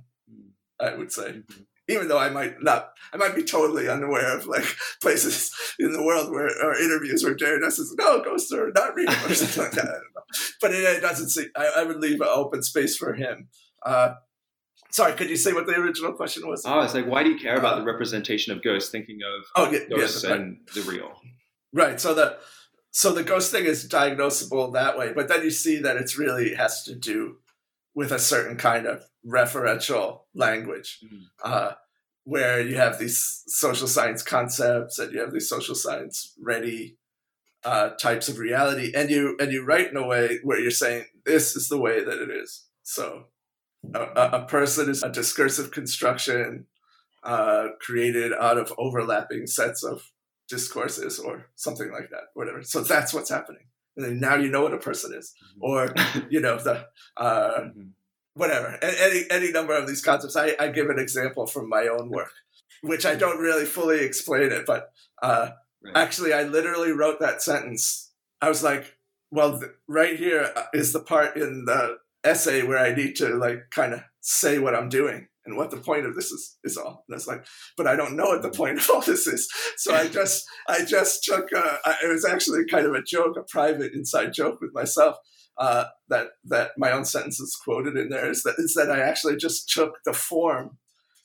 I would say. Mm-hmm. Even though I might not, I might be totally unaware of like places in the world where, or interviews where Derrida says, no, ghosts are not real or something like that. I don't know. But it, it doesn't seem, I, I would leave an open space for him. Uh, sorry, could you say what the original question was? Oh, it's like, why do you care about uh, the representation of ghosts, thinking of oh, yeah, ghosts yeah, and right. the real? Right. So the, So the ghost thing is diagnosable that way, but then you see that it's really has to do with a certain kind of referential language, mm-hmm. uh, where you have these social science concepts and you have these social science ready uh, types of reality, and you and you write in a way where you're saying this is the way that it is. So a, a person is a discursive construction uh, created out of overlapping sets of discourses or something like that, whatever. So that's what's happening. And then now you know what a person is, or, you know, the, uh, mm-hmm. whatever, any, any number of these concepts. I, I give an example from my own work, which I don't really fully explain it, but, uh, right. actually I literally wrote that sentence. I was like, well, th- right here is the part in the essay where I need to like kind of say what I'm doing and what the point of this is, is all. And it's like, but I don't know what the point of all this is. So I just, I just took, uh, I, it was actually kind of a joke, a private inside joke with myself, uh, that, that my own sentence is quoted in there is that, is that I actually just took the form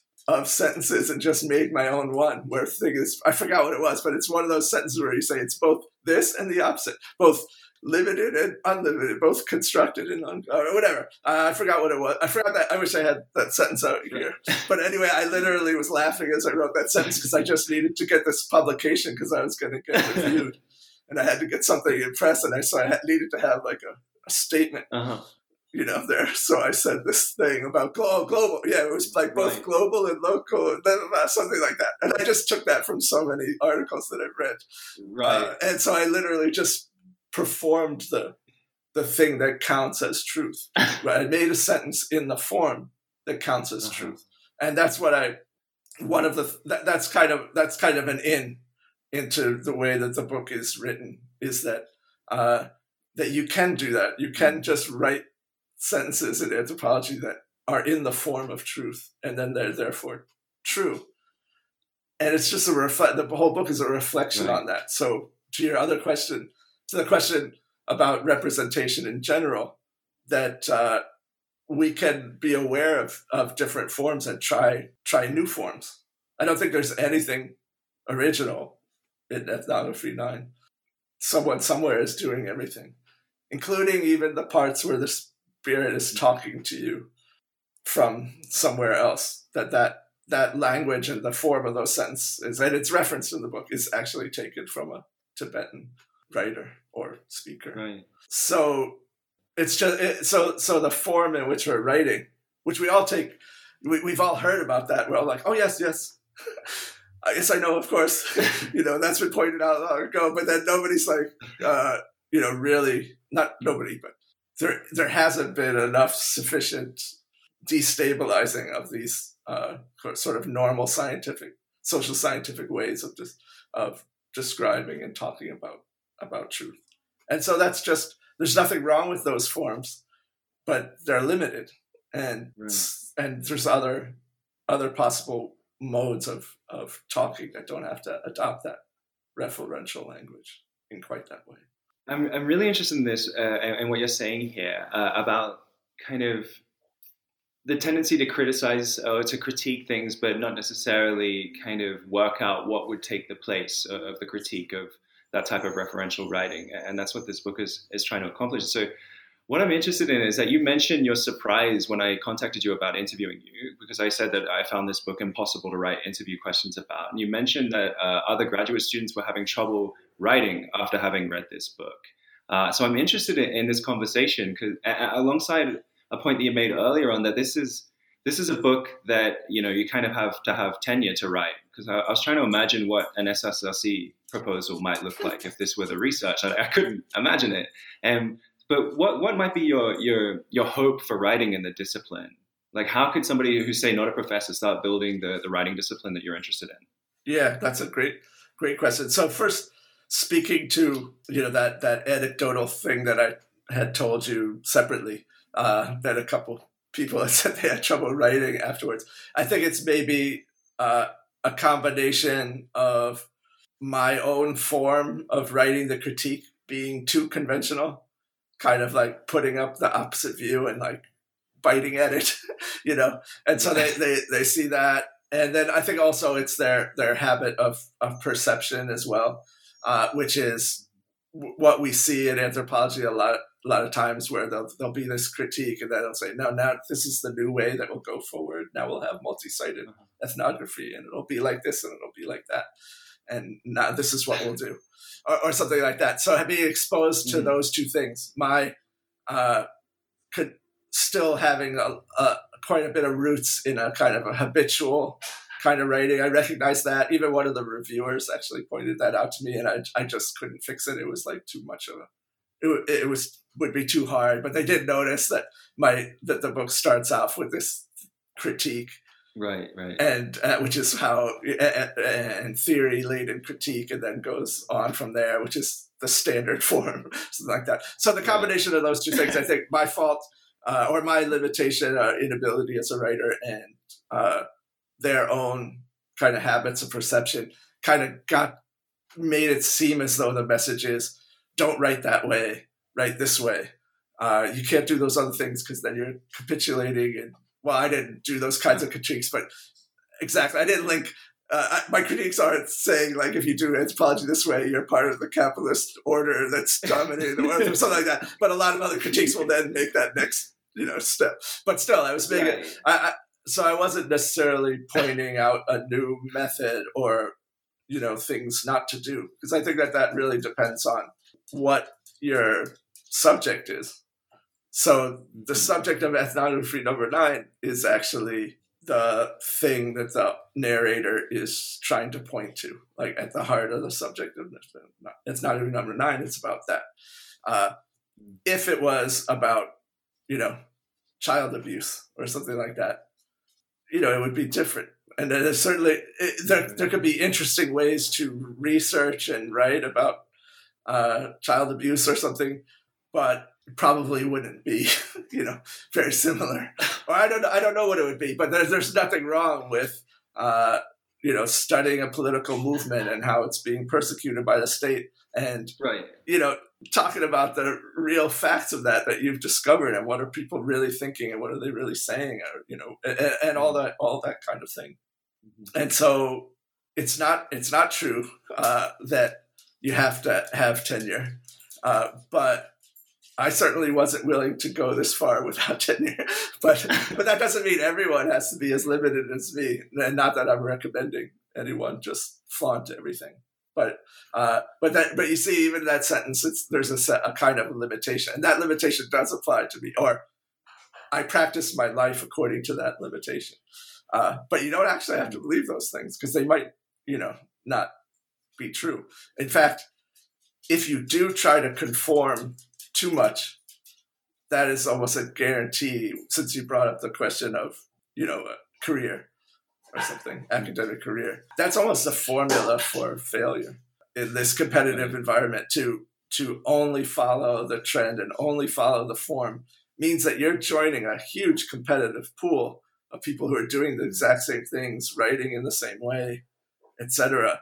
of sentences and just made my own one, where the thing is, I forgot what it was, but it's one of those sentences where you say it's both this and the opposite, both limited and unlimited, both constructed and un- or whatever. Uh, I forgot what it was. I forgot that. I wish I had that sentence out here. But anyway, I literally was laughing as I wrote that sentence because I just needed to get this publication because I was going to get reviewed, and I had to get something in press, and I so I had, needed to have like a, a statement, uh-huh. you know, there. So I said this thing about global, global. Yeah, it was like both right. global and local, and blah, blah, blah, something like that. And I just took that from so many articles that I've read. Right. Uh, and so I literally just performed the the thing that counts as truth. Right? I made a sentence in the form that counts as uh-huh. truth, and that's what I. One of the that, that's kind of that's kind of an in into the way that the book is written, is that uh, that you can do that. You can just write sentences in anthropology that are in the form of truth, and then they're therefore true. And it's just a reflect. The whole book is a reflection right. on that. So to your other question. To the question about representation in general, that uh, we can be aware of, of different forms and try try new forms. I don't think there's anything original in Ethnography nine. Someone somewhere is doing everything, including even the parts where the spirit is talking to you from somewhere else. That that that language and the form of those sentences, and it's referenced in the book, is actually taken from a Tibetan writer or speaker. Right. So it's just it, so so the form in which we're writing, which we all take, we, we've all heard about that. We're all like, oh yes, yes, I guess I know, of course. You know, that's been pointed out long ago. But then nobody's like, uh, you know, really not nobody, but there there hasn't been enough sufficient destabilizing of these uh, sort of normal scientific, social scientific ways of just of describing and talking about. about truth. And so that's just, there's nothing wrong with those forms, but they're limited. And right. and there's other other possible modes of, of talking that don't have to adopt that referential language in quite that way. I'm I'm really interested in this uh, and, and what you're saying here uh, about kind of the tendency to criticize or to critique things, but not necessarily kind of work out what would take the place of, of the critique of that type of referential writing. And that's what this book is, is trying to accomplish. So what I'm interested in is that you mentioned your surprise when I contacted you about interviewing you, because I said that I found this book impossible to write interview questions about. And you mentioned that uh, other graduate students were having trouble writing after having read this book. Uh, so I'm interested in, in this conversation because uh, alongside a point that you made earlier on that this is this is a book that, you know, you kind of have to have tenure to write. Because I, I was trying to imagine what an S S R C proposal might look like if this were the research. I, I couldn't imagine it. And but what what might be your your your hope for writing in the discipline? Like, how could somebody who's, say, not a professor start building the, the writing discipline that you're interested in? Yeah, that's a great great question. So first, speaking to, you know, that that anecdotal thing that I had told you separately, uh, that a couple people had said they had trouble writing afterwards. I think it's maybe uh, a combination of my own form of writing the critique being too conventional, kind of like putting up the opposite view and like biting at it, you know. And so they, they, they see that. And then I think also it's their their habit of, of perception as well, uh, which is w- what we see in anthropology a lot a lot of times, where there'll, there'll be this critique and then they'll say, no, now this is the new way that will go forward. Now we'll have multi-sited ethnography and it'll be like this and it'll be like that. And now this is what we'll do, or, or something like that. So being exposed to mm-hmm. those two things, my uh, could still having a, a quite a bit of roots in a kind of a habitual kind of writing. I recognize that. Even one of the reviewers actually pointed that out to me, and I I just couldn't fix it. It was like too much of a, it, it was would be too hard. But they did notice that my that the book starts off with this critique. Right, right. And uh, which is how, uh, and theory laden critique, and then goes on from there, which is the standard form, something like that. So the combination right. of those two things, I think my fault uh, or my limitation or inability as a writer and uh, their own kind of habits of perception kind of got, made it seem as though the message is, don't write that way, write this way. Uh, you can't do those other things because then you're capitulating and, well, I didn't do those kinds of critiques, but exactly, I didn't link. Uh, I, my critiques aren't saying like if you do anthropology this way, you're part of the capitalist order that's dominating the world or something like that. But a lot of other critiques will then make that next, you know, step. But still, I was making. Right. I, I, so I wasn't necessarily pointing out a new method or, you know, things not to do, because I think that that really depends on what your subject is. So the subject of ethnography number nine is actually the thing that the narrator is trying to point to, like at the heart of the subject of ethnography number nine. It's about that. Uh, if it was about, you know, child abuse or something like that, you know, it would be different. And then there's certainly it, there there could be interesting ways to research and write about uh, child abuse or something, but probably wouldn't be, you know, very similar. Or I don't, I don't know what it would be, but there's there's nothing wrong with, uh, you know, studying a political movement and how it's being persecuted by the state, and right, you know, talking about the real facts of that that you've discovered and what are people really thinking and what are they really saying, or you know, and, and all that, all that kind of thing. Mm-hmm. And so it's not, it's not true uh, that you have to have tenure, uh, but I certainly wasn't willing to go this far without tenure, but but that doesn't mean everyone has to be as limited as me. And not that I'm recommending anyone just flaunt everything, but uh, but that but you see, even that sentence, it's, there's a, set, a kind of limitation, and that limitation does apply to me, or I practice my life according to that limitation. Uh, but you don't actually have to believe those things because they might, you know, not be true. In fact, if you do try to conform too much, that is almost a guarantee, since you brought up the question of, you know, a career or something, academic career. That's almost a formula for failure in this competitive environment. To to only follow the trend and only follow the form means that you're joining a huge competitive pool of people who are doing the exact same things, writing in the same way, et cetera.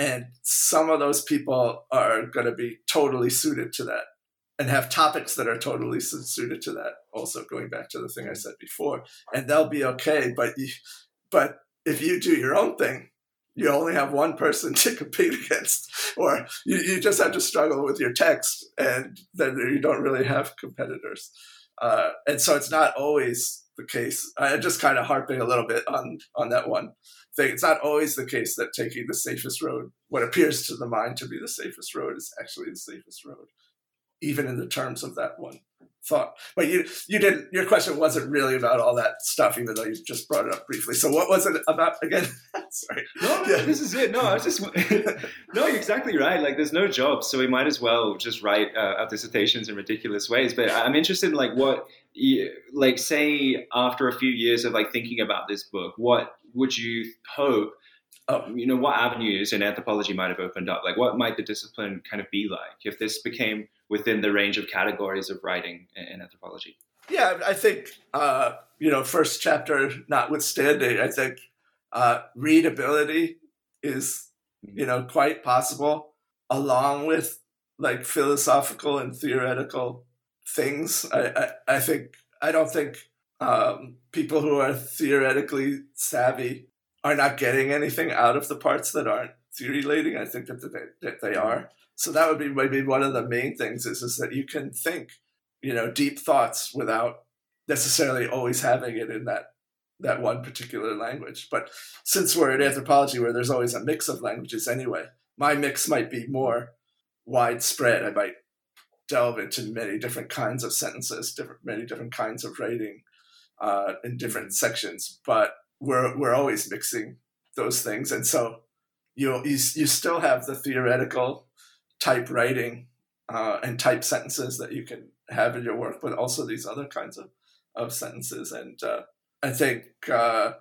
And some of those people are going to be totally suited to that and have topics that are totally suited to that. Also, going back to the thing I said before, and they'll be okay. But you, but if you do your own thing, you only have one person to compete against, or you, you just have to struggle with your text, and then you don't really have competitors. Uh, and so it's not always the case. I'm just kind of harping a little bit on, on that one thing. It's not always the case that taking the safest road, what appears to the mind to be the safest road, is actually the safest road, even in the terms of that one thought. But you you didn't, your question wasn't really about all that stuff, even though you just brought it up briefly. So what was it about again? Sorry. No, no, yeah. This is it. No, I was just, no, you're exactly right. Like there's no job, so we might as well just write uh, our dissertations in ridiculous ways. But I'm interested in like what, like say after a few years of like thinking about this book, what would you hope, oh, you know, what avenues in anthropology might have opened up? Like what might the discipline kind of be like if this became within the range of categories of writing in anthropology? Yeah, I think, uh, you know, first chapter notwithstanding, I think uh, readability is, you know, quite possible, along with like philosophical and theoretical things. I, I, I think, I don't think um, people who are theoretically savvy are not getting anything out of the parts that aren't theory-lating. I think that they, that they are. So that would be maybe one of the main things is, is that you can think, you know, deep thoughts without necessarily always having it in that that one particular language. But since we're in anthropology where there's always a mix of languages anyway, my mix might be more widespread. I might delve into many different kinds of sentences, different many different kinds of writing uh, in different sections. But we're we're always mixing those things, and so you you you still have the theoretical type writing uh, and type sentences that you can have in your work, but also these other kinds of, of sentences. And uh, I think uh,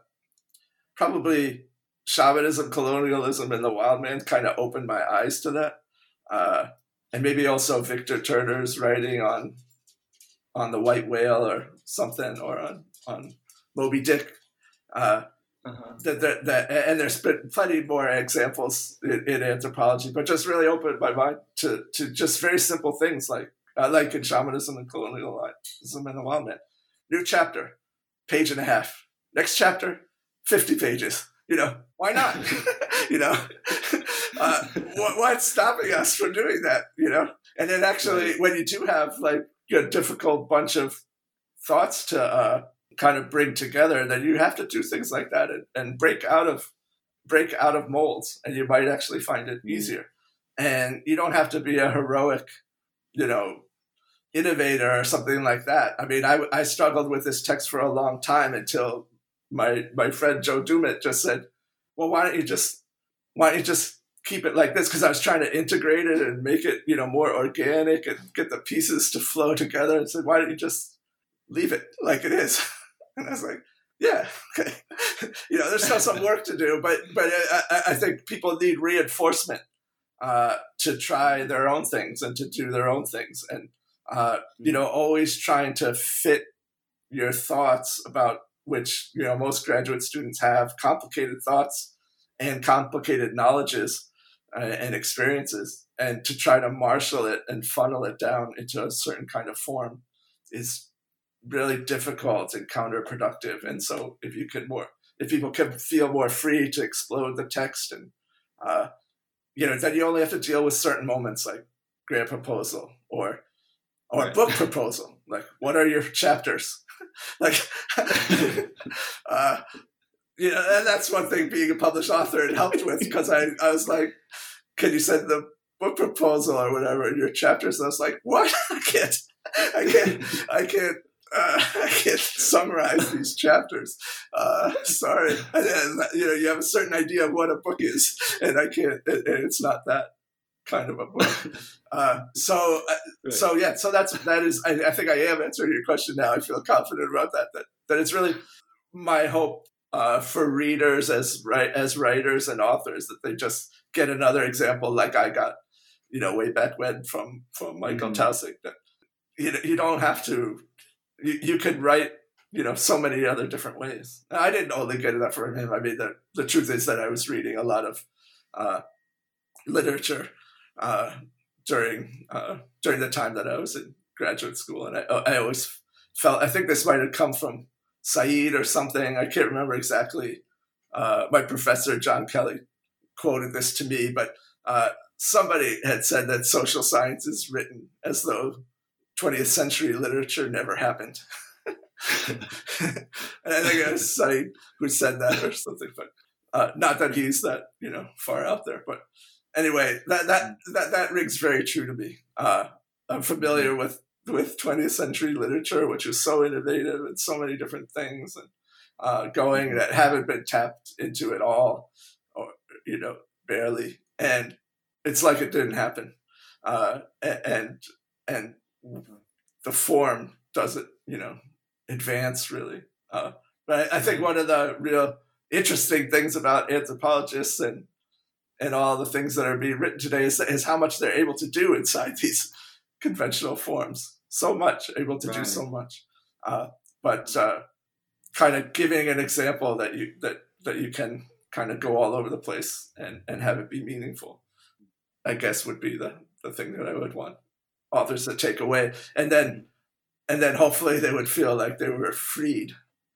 probably shamanism, colonialism, and the wild man kind of opened my eyes to that. Uh, and maybe also Victor Turner's writing on on the white whale or something, or on, on Moby Dick. Uh, Uh-huh. That, that, that, and there's been plenty more examples in, in anthropology, but just really opened my mind to, to just very simple things like uh, like in shamanism and colonialism and the wild man. New chapter, page and a half. Next chapter, fifty pages. You know, why not? you know, uh, what, what's stopping us from doing that? You know, and then actually, when you do have like a difficult bunch of thoughts to uh, kind of bring together, then you have to do things like that and, and break out of break out of molds, and you might actually find it easier. And you don't have to be a heroic, you know, innovator or something like that. I mean, I, I struggled with this text for a long time until my my friend Joe Dumit just said, well, why don't you just why don't you just keep it like this? Because I was trying to integrate it and make it, you know, more organic and get the pieces to flow together, and said, why don't you just leave it like it is? And I was like, yeah, okay. you know, there's still some work to do, but but I, I think people need reinforcement uh, to try their own things and to do their own things. And, uh, you know, always trying to fit your thoughts, about which, you know, most graduate students have complicated thoughts and complicated knowledges uh, and experiences, and to try to marshal it and funnel it down into a certain kind of form is really difficult and counterproductive. And so if you could more, if people can feel more free to explode the text, and, uh, you know, then you only have to deal with certain moments like grant proposal or, or right. book proposal. Like, what are your chapters? like, uh, you know, and that's one thing being a published author it helped with, because I, I was like, can you send the book proposal or whatever in your chapters? And I was like, what? I can't, I can't, I can't, Uh, I can't summarize these chapters. Uh, sorry, and, and, you know, you have a certain idea of what a book is, and I can't. And it's not that kind of a book. Uh, so, uh, right. so yeah. So that's that is. I, I think I am answering your question now. I feel confident about that. That that it's really my hope uh, for readers as right as writers and authors, that they just get another example like I got, you know, way back when from from Michael mm-hmm. Taussig. That you you don't have to. You, you could write, you know, so many other different ways. I didn't only get that from him. I mean, the, the truth is that I was reading a lot of uh, literature uh, during uh, during the time that I was in graduate school, and I, I always felt, I think this might have come from Said or something. I can't remember exactly. Uh, my professor John Kelly quoted this to me, but uh, somebody had said that social science is written as though twentieth century literature never happened. And I think it was Said who said that or something, but uh, not that he's that, you know, far out there. But anyway, that that that, that rings very true to me. Uh, I'm familiar with, with twentieth century literature, which is so innovative and so many different things and uh, going that haven't been tapped into at all, or, you know, barely. And it's like it didn't happen. Uh, and and the form doesn't, you know, advance really. Uh, but I, I think one of the real interesting things about anthropologists and and all the things that are being written today is, is how much they're able to do inside these conventional forms. So much, able to right. do so much. Uh, but uh, kind of giving an example that you that that you can kind of go all over the place and, and have it be meaningful, I guess would be the, the thing that I would want authors to take away. And then and then hopefully they would feel like they were freed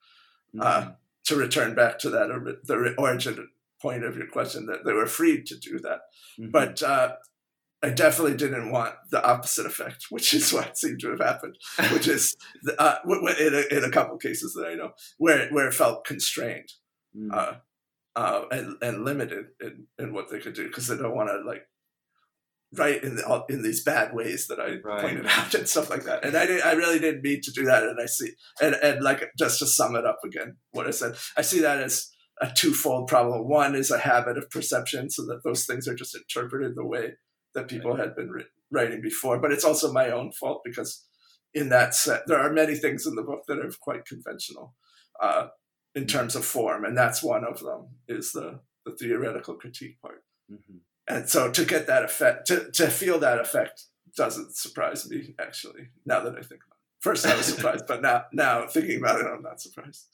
uh, mm-hmm. to return back to that, the origin point of your question, that they were freed to do that. Mm-hmm. But uh, I definitely didn't want the opposite effect, which is what seemed to have happened, which is uh, in, a, in a couple of cases that I know, where, where it felt constrained mm-hmm. uh, uh, and, and limited in, in what they could do, because they don't want to like write in the, in these bad ways that I right. pointed out and stuff like that. And I did, I really didn't mean to do that. And I see, and, and like, just to sum it up again, what I said, I see that as a twofold problem. One is a habit of perception, so that those things are just interpreted the way that people right. had been ri- writing before. But it's also my own fault, because in that set, there are many things in the book that are quite conventional uh, in terms of form. And that's one of them, is the, the theoretical critique part. Mm-hmm. And so to get that effect, to, to feel that effect doesn't surprise me, actually, now that I think about it. First I was surprised, but now, now thinking about it, I'm not surprised.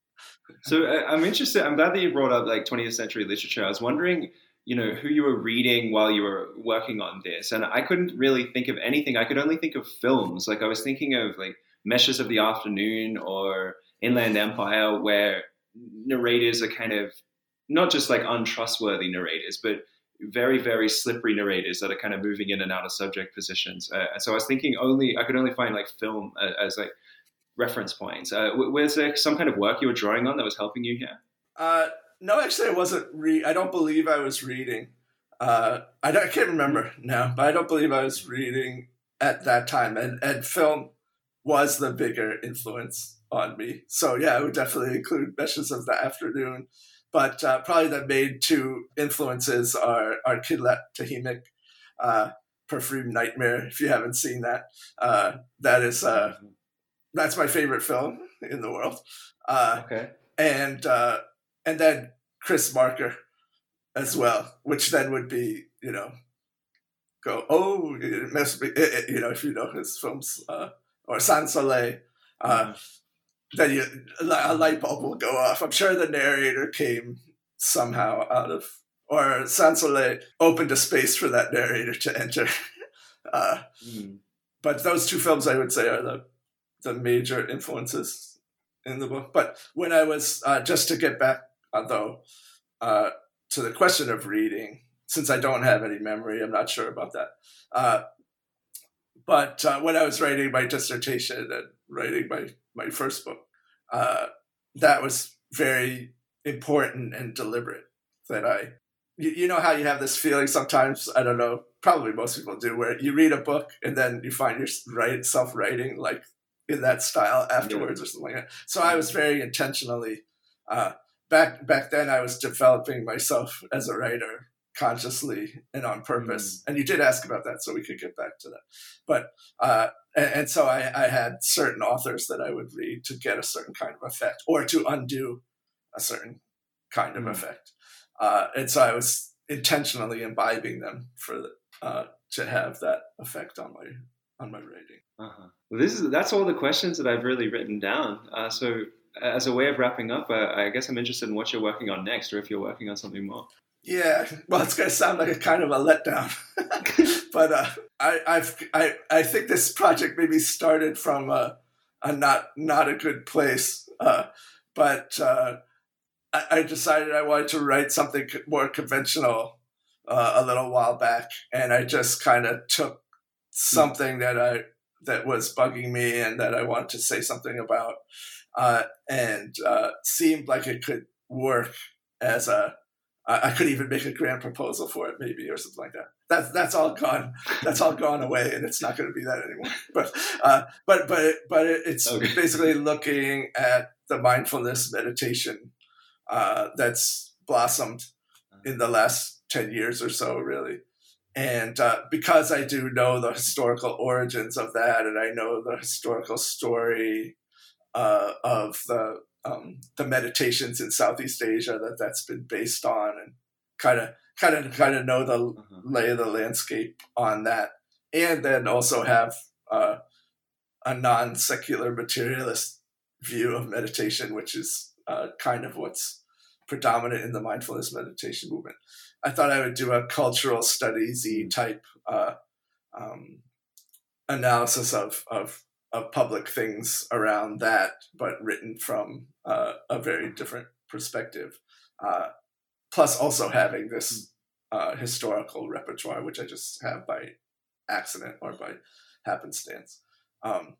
So uh, I'm interested, I'm glad that you brought up like twentieth century literature. I was wondering, you know, who you were reading while you were working on this. And I couldn't really think of anything. I could only think of films. Like I was thinking of like Meshes of the Afternoon or Inland Empire, where narrators are kind of not just like untrustworthy narrators, but very, very slippery narrators that are kind of moving in and out of subject positions. Uh, so I was thinking only, I could only find like film as, as like reference points. Uh, was there some kind of work you were drawing on that was helping you here? Uh, no, actually I wasn't re- I don't believe I was reading. Uh, I, don't, I can't remember now, but I don't believe I was reading at that time. And, and film was the bigger influence on me. So yeah, I would definitely include Meshes of the Afternoon. But uh, probably the main two influences are, are Kidlat Tahimik, uh, Perfume Nightmare, if you haven't seen that. Uh, that is, uh, that's my favorite film in the world. Uh, okay. And uh, and then Chris Marker as well, which then would be, you know, go, oh, it must be, it, you know, if you know his films, uh, or Sans Soleil, uh, mm-hmm. then you, a light bulb will go off. I'm sure the narrator came somehow out of, or Sans Soleil opened a space for that narrator to enter. uh, mm. But those two films, I would say, are the the major influences in the book. But when I was, uh, just to get back, uh, though, uh, to the question of reading, since I don't have any memory, I'm not sure about that. Uh, but uh, when I was writing my dissertation and writing my, my first book, uh, that was very important and deliberate. That I, you, you know how you have this feeling sometimes, I don't know, probably most people do, where you read a book and then you find yourself writing like in that style afterwards yeah. or something like that. So I was very intentionally, uh, back back then I was developing myself as a writer consciously and on purpose. Mm. And you did ask about that, so we could get back to that. But, uh, and, and so I, I had certain authors that I would read to get a certain kind of effect, or to undo a certain kind of mm. effect. Uh, and so I was intentionally imbibing them for the, uh, to have that effect on my on my writing. Uh-huh. Well, this is that's all the questions that I've really written down. Uh, so as a way of wrapping up, uh, I guess I'm interested in what you're working on next, or if you're working on something more. Yeah, well, it's going to sound like a kind of a letdown, but uh, I, I've, I, I think this project maybe started from a, a not not a good place, uh, but uh, I, I decided I wanted to write something more conventional uh, a little while back, and I just kind of took something that I that was bugging me and that I wanted to say something about, uh, and uh, seemed like it could work as a I could even make a grant proposal for it, maybe, or something like that. That's that's all gone. That's all gone away, and it's not going to be that anymore. But uh, but but it, but it, it's okay. Basically looking at the mindfulness meditation uh, that's blossomed in the last ten years or so, really. And uh, because I do know the historical origins of that, and I know the historical story uh, of the Um, the meditations in Southeast Asia that that's been based on, and kind of kind of kind of know the uh-huh. lay of the landscape on that, and then also have uh, a non-secular materialist view of meditation, which is uh, kind of what's predominant in the mindfulness meditation movement. I thought I would do a cultural studies-y type uh, um, analysis of of of public things around that, but written from uh, a very different perspective. Uh, plus also having this uh, historical repertoire, which I just have by accident or by happenstance. Um,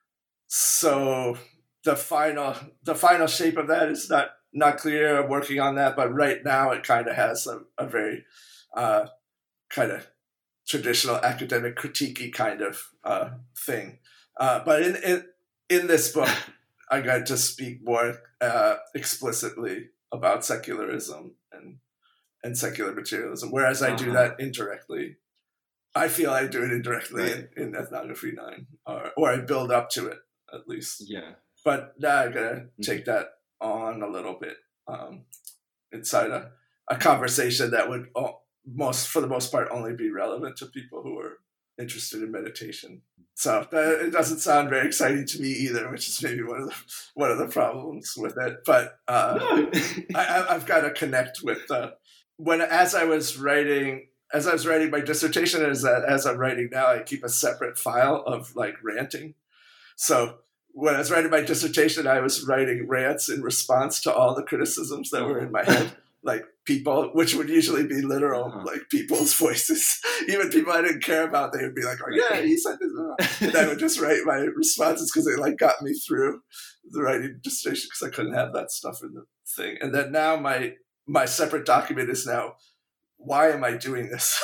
so the final the final shape of that is not, not clear. I'm working on that, but right now it kind of has a, a very uh, kind of traditional academic critique-y kind of uh, thing. Uh, but in, in in this book, I got to speak more uh, explicitly about secularism and and secular materialism, whereas I uh-huh. do that indirectly. I feel I do it indirectly right. in, in Ethnography nine, or, or I build up to it, at least. Yeah. But now I got to mm-hmm. take that on a little bit um, inside a, a conversation that would, oh, most for the most part, only be relevant to people who are interested in meditation. So that, it doesn't sound very exciting to me either, which is maybe one of the one of the problems with it. But uh, no. I, I've got to connect with the when as I was writing as I was writing my dissertation, as as I'm writing now, I keep a separate file of like ranting. So when I was writing my dissertation, I was writing rants in response to all the criticisms that were in my head. Like people, which would usually be literal, uh-huh. like people's voices. Even people I didn't care about, they would be like, "Oh yeah, he said this," and I would just write my responses because it like got me through the writing dissertation because I couldn't have that stuff in the thing. And then now my my separate document is now, why am I doing this?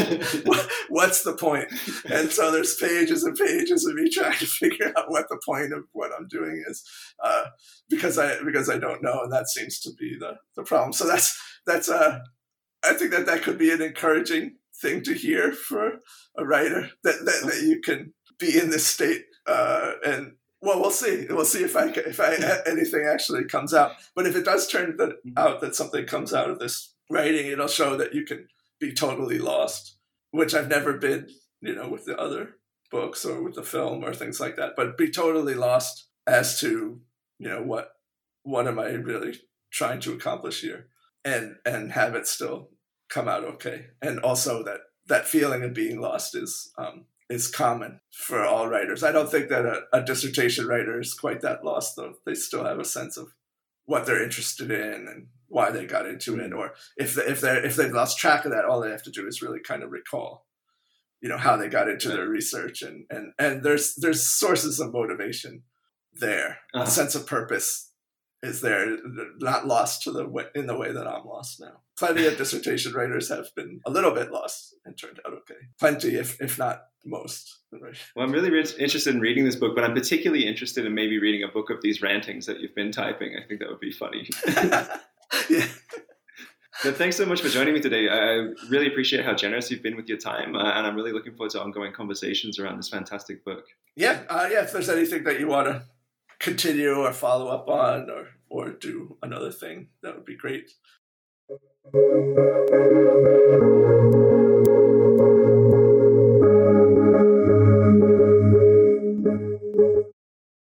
What's the point? And so there's pages and pages of me trying to figure out what the point of what I'm doing is, uh, because I because I don't know, and that seems to be the, the problem. So that's that's uh, I think that that could be an encouraging thing to hear for a writer, that that, that you can be in this state, uh, and well, we'll see. We'll see if I if I anything actually comes out. But if it does turn that, out that something comes out of this writing, it'll show that you can be totally lost, which I've never been, you know, with the other books or with the film or things like that, but be totally lost as to, you know, what, what am I really trying to accomplish here, and, and have it still come out okay. And also that, that feeling of being lost is, um, is common for all writers. I don't think that a, a dissertation writer is quite that lost, though. They still have a sense of what they're interested in and why they got into it, or if they, if they if they've lost track of that, all they have to do is really kind of recall, you know, how they got into their research, and and and there's there's sources of motivation there. Uh-huh. A sense of purpose is there, not lost to the way, in the way that I'm lost now. Plenty of dissertation writers have been a little bit lost and turned out okay. Plenty, if if not most. Right. Well, I'm really rich, interested in reading this book, but I'm particularly interested in maybe reading a book of these rantings that you've been typing. I think that would be funny. Yeah. But thanks so much for joining me today. I really appreciate how generous you've been with your time, uh, and I'm really looking forward to ongoing conversations around this fantastic book. Yeah, uh, yeah. If there's anything that you want to continue or follow up on, or or do another thing, that would be great.